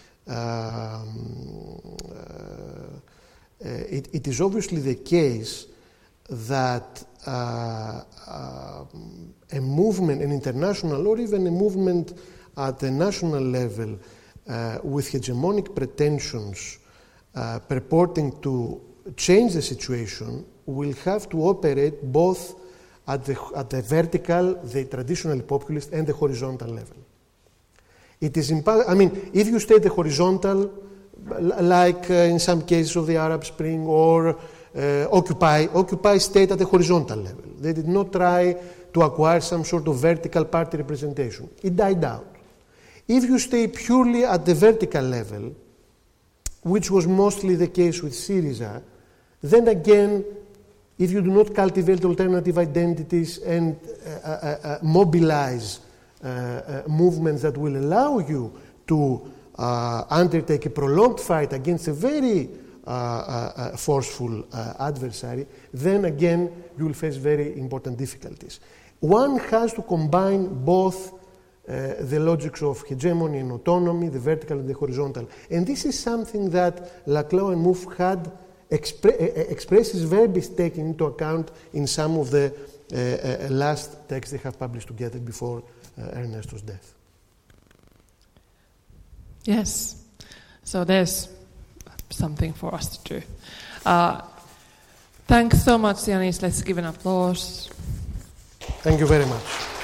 [SPEAKER 2] um, uh, it, it is obviously the case that uh, uh, a movement, an international or even a movement at the national level uh, with hegemonic pretensions uh, purporting to change the situation will have to operate both at the, at the vertical, the traditional populist, and the horizontal level. It is impa- I mean, if you stay at the horizontal, like uh, in some cases of the Arab Spring, or Uh, Occupy, Occupy stayed at the horizontal level. They did not try to acquire some sort of vertical party representation. It died out. If you stay purely at the vertical level, which was mostly the case with Syriza, then again, if you do not cultivate alternative identities and uh, uh, uh, mobilize uh, uh, movements that will allow you to uh, undertake a prolonged fight against a very Uh, uh, uh, forceful uh, adversary, then again you will face very important difficulties. One has to combine both uh, the logics of hegemony and autonomy, the vertical and the horizontal. And this is something that Laclau and Mouffe had expre- uh, expresses verbis taken into account in some of the uh, uh, last texts they have published together before uh, Ernesto's death.
[SPEAKER 1] Yes. So there's something for us to do. Uh, thanks so much, Yanis. Let's give an applause.
[SPEAKER 2] Thank you very much.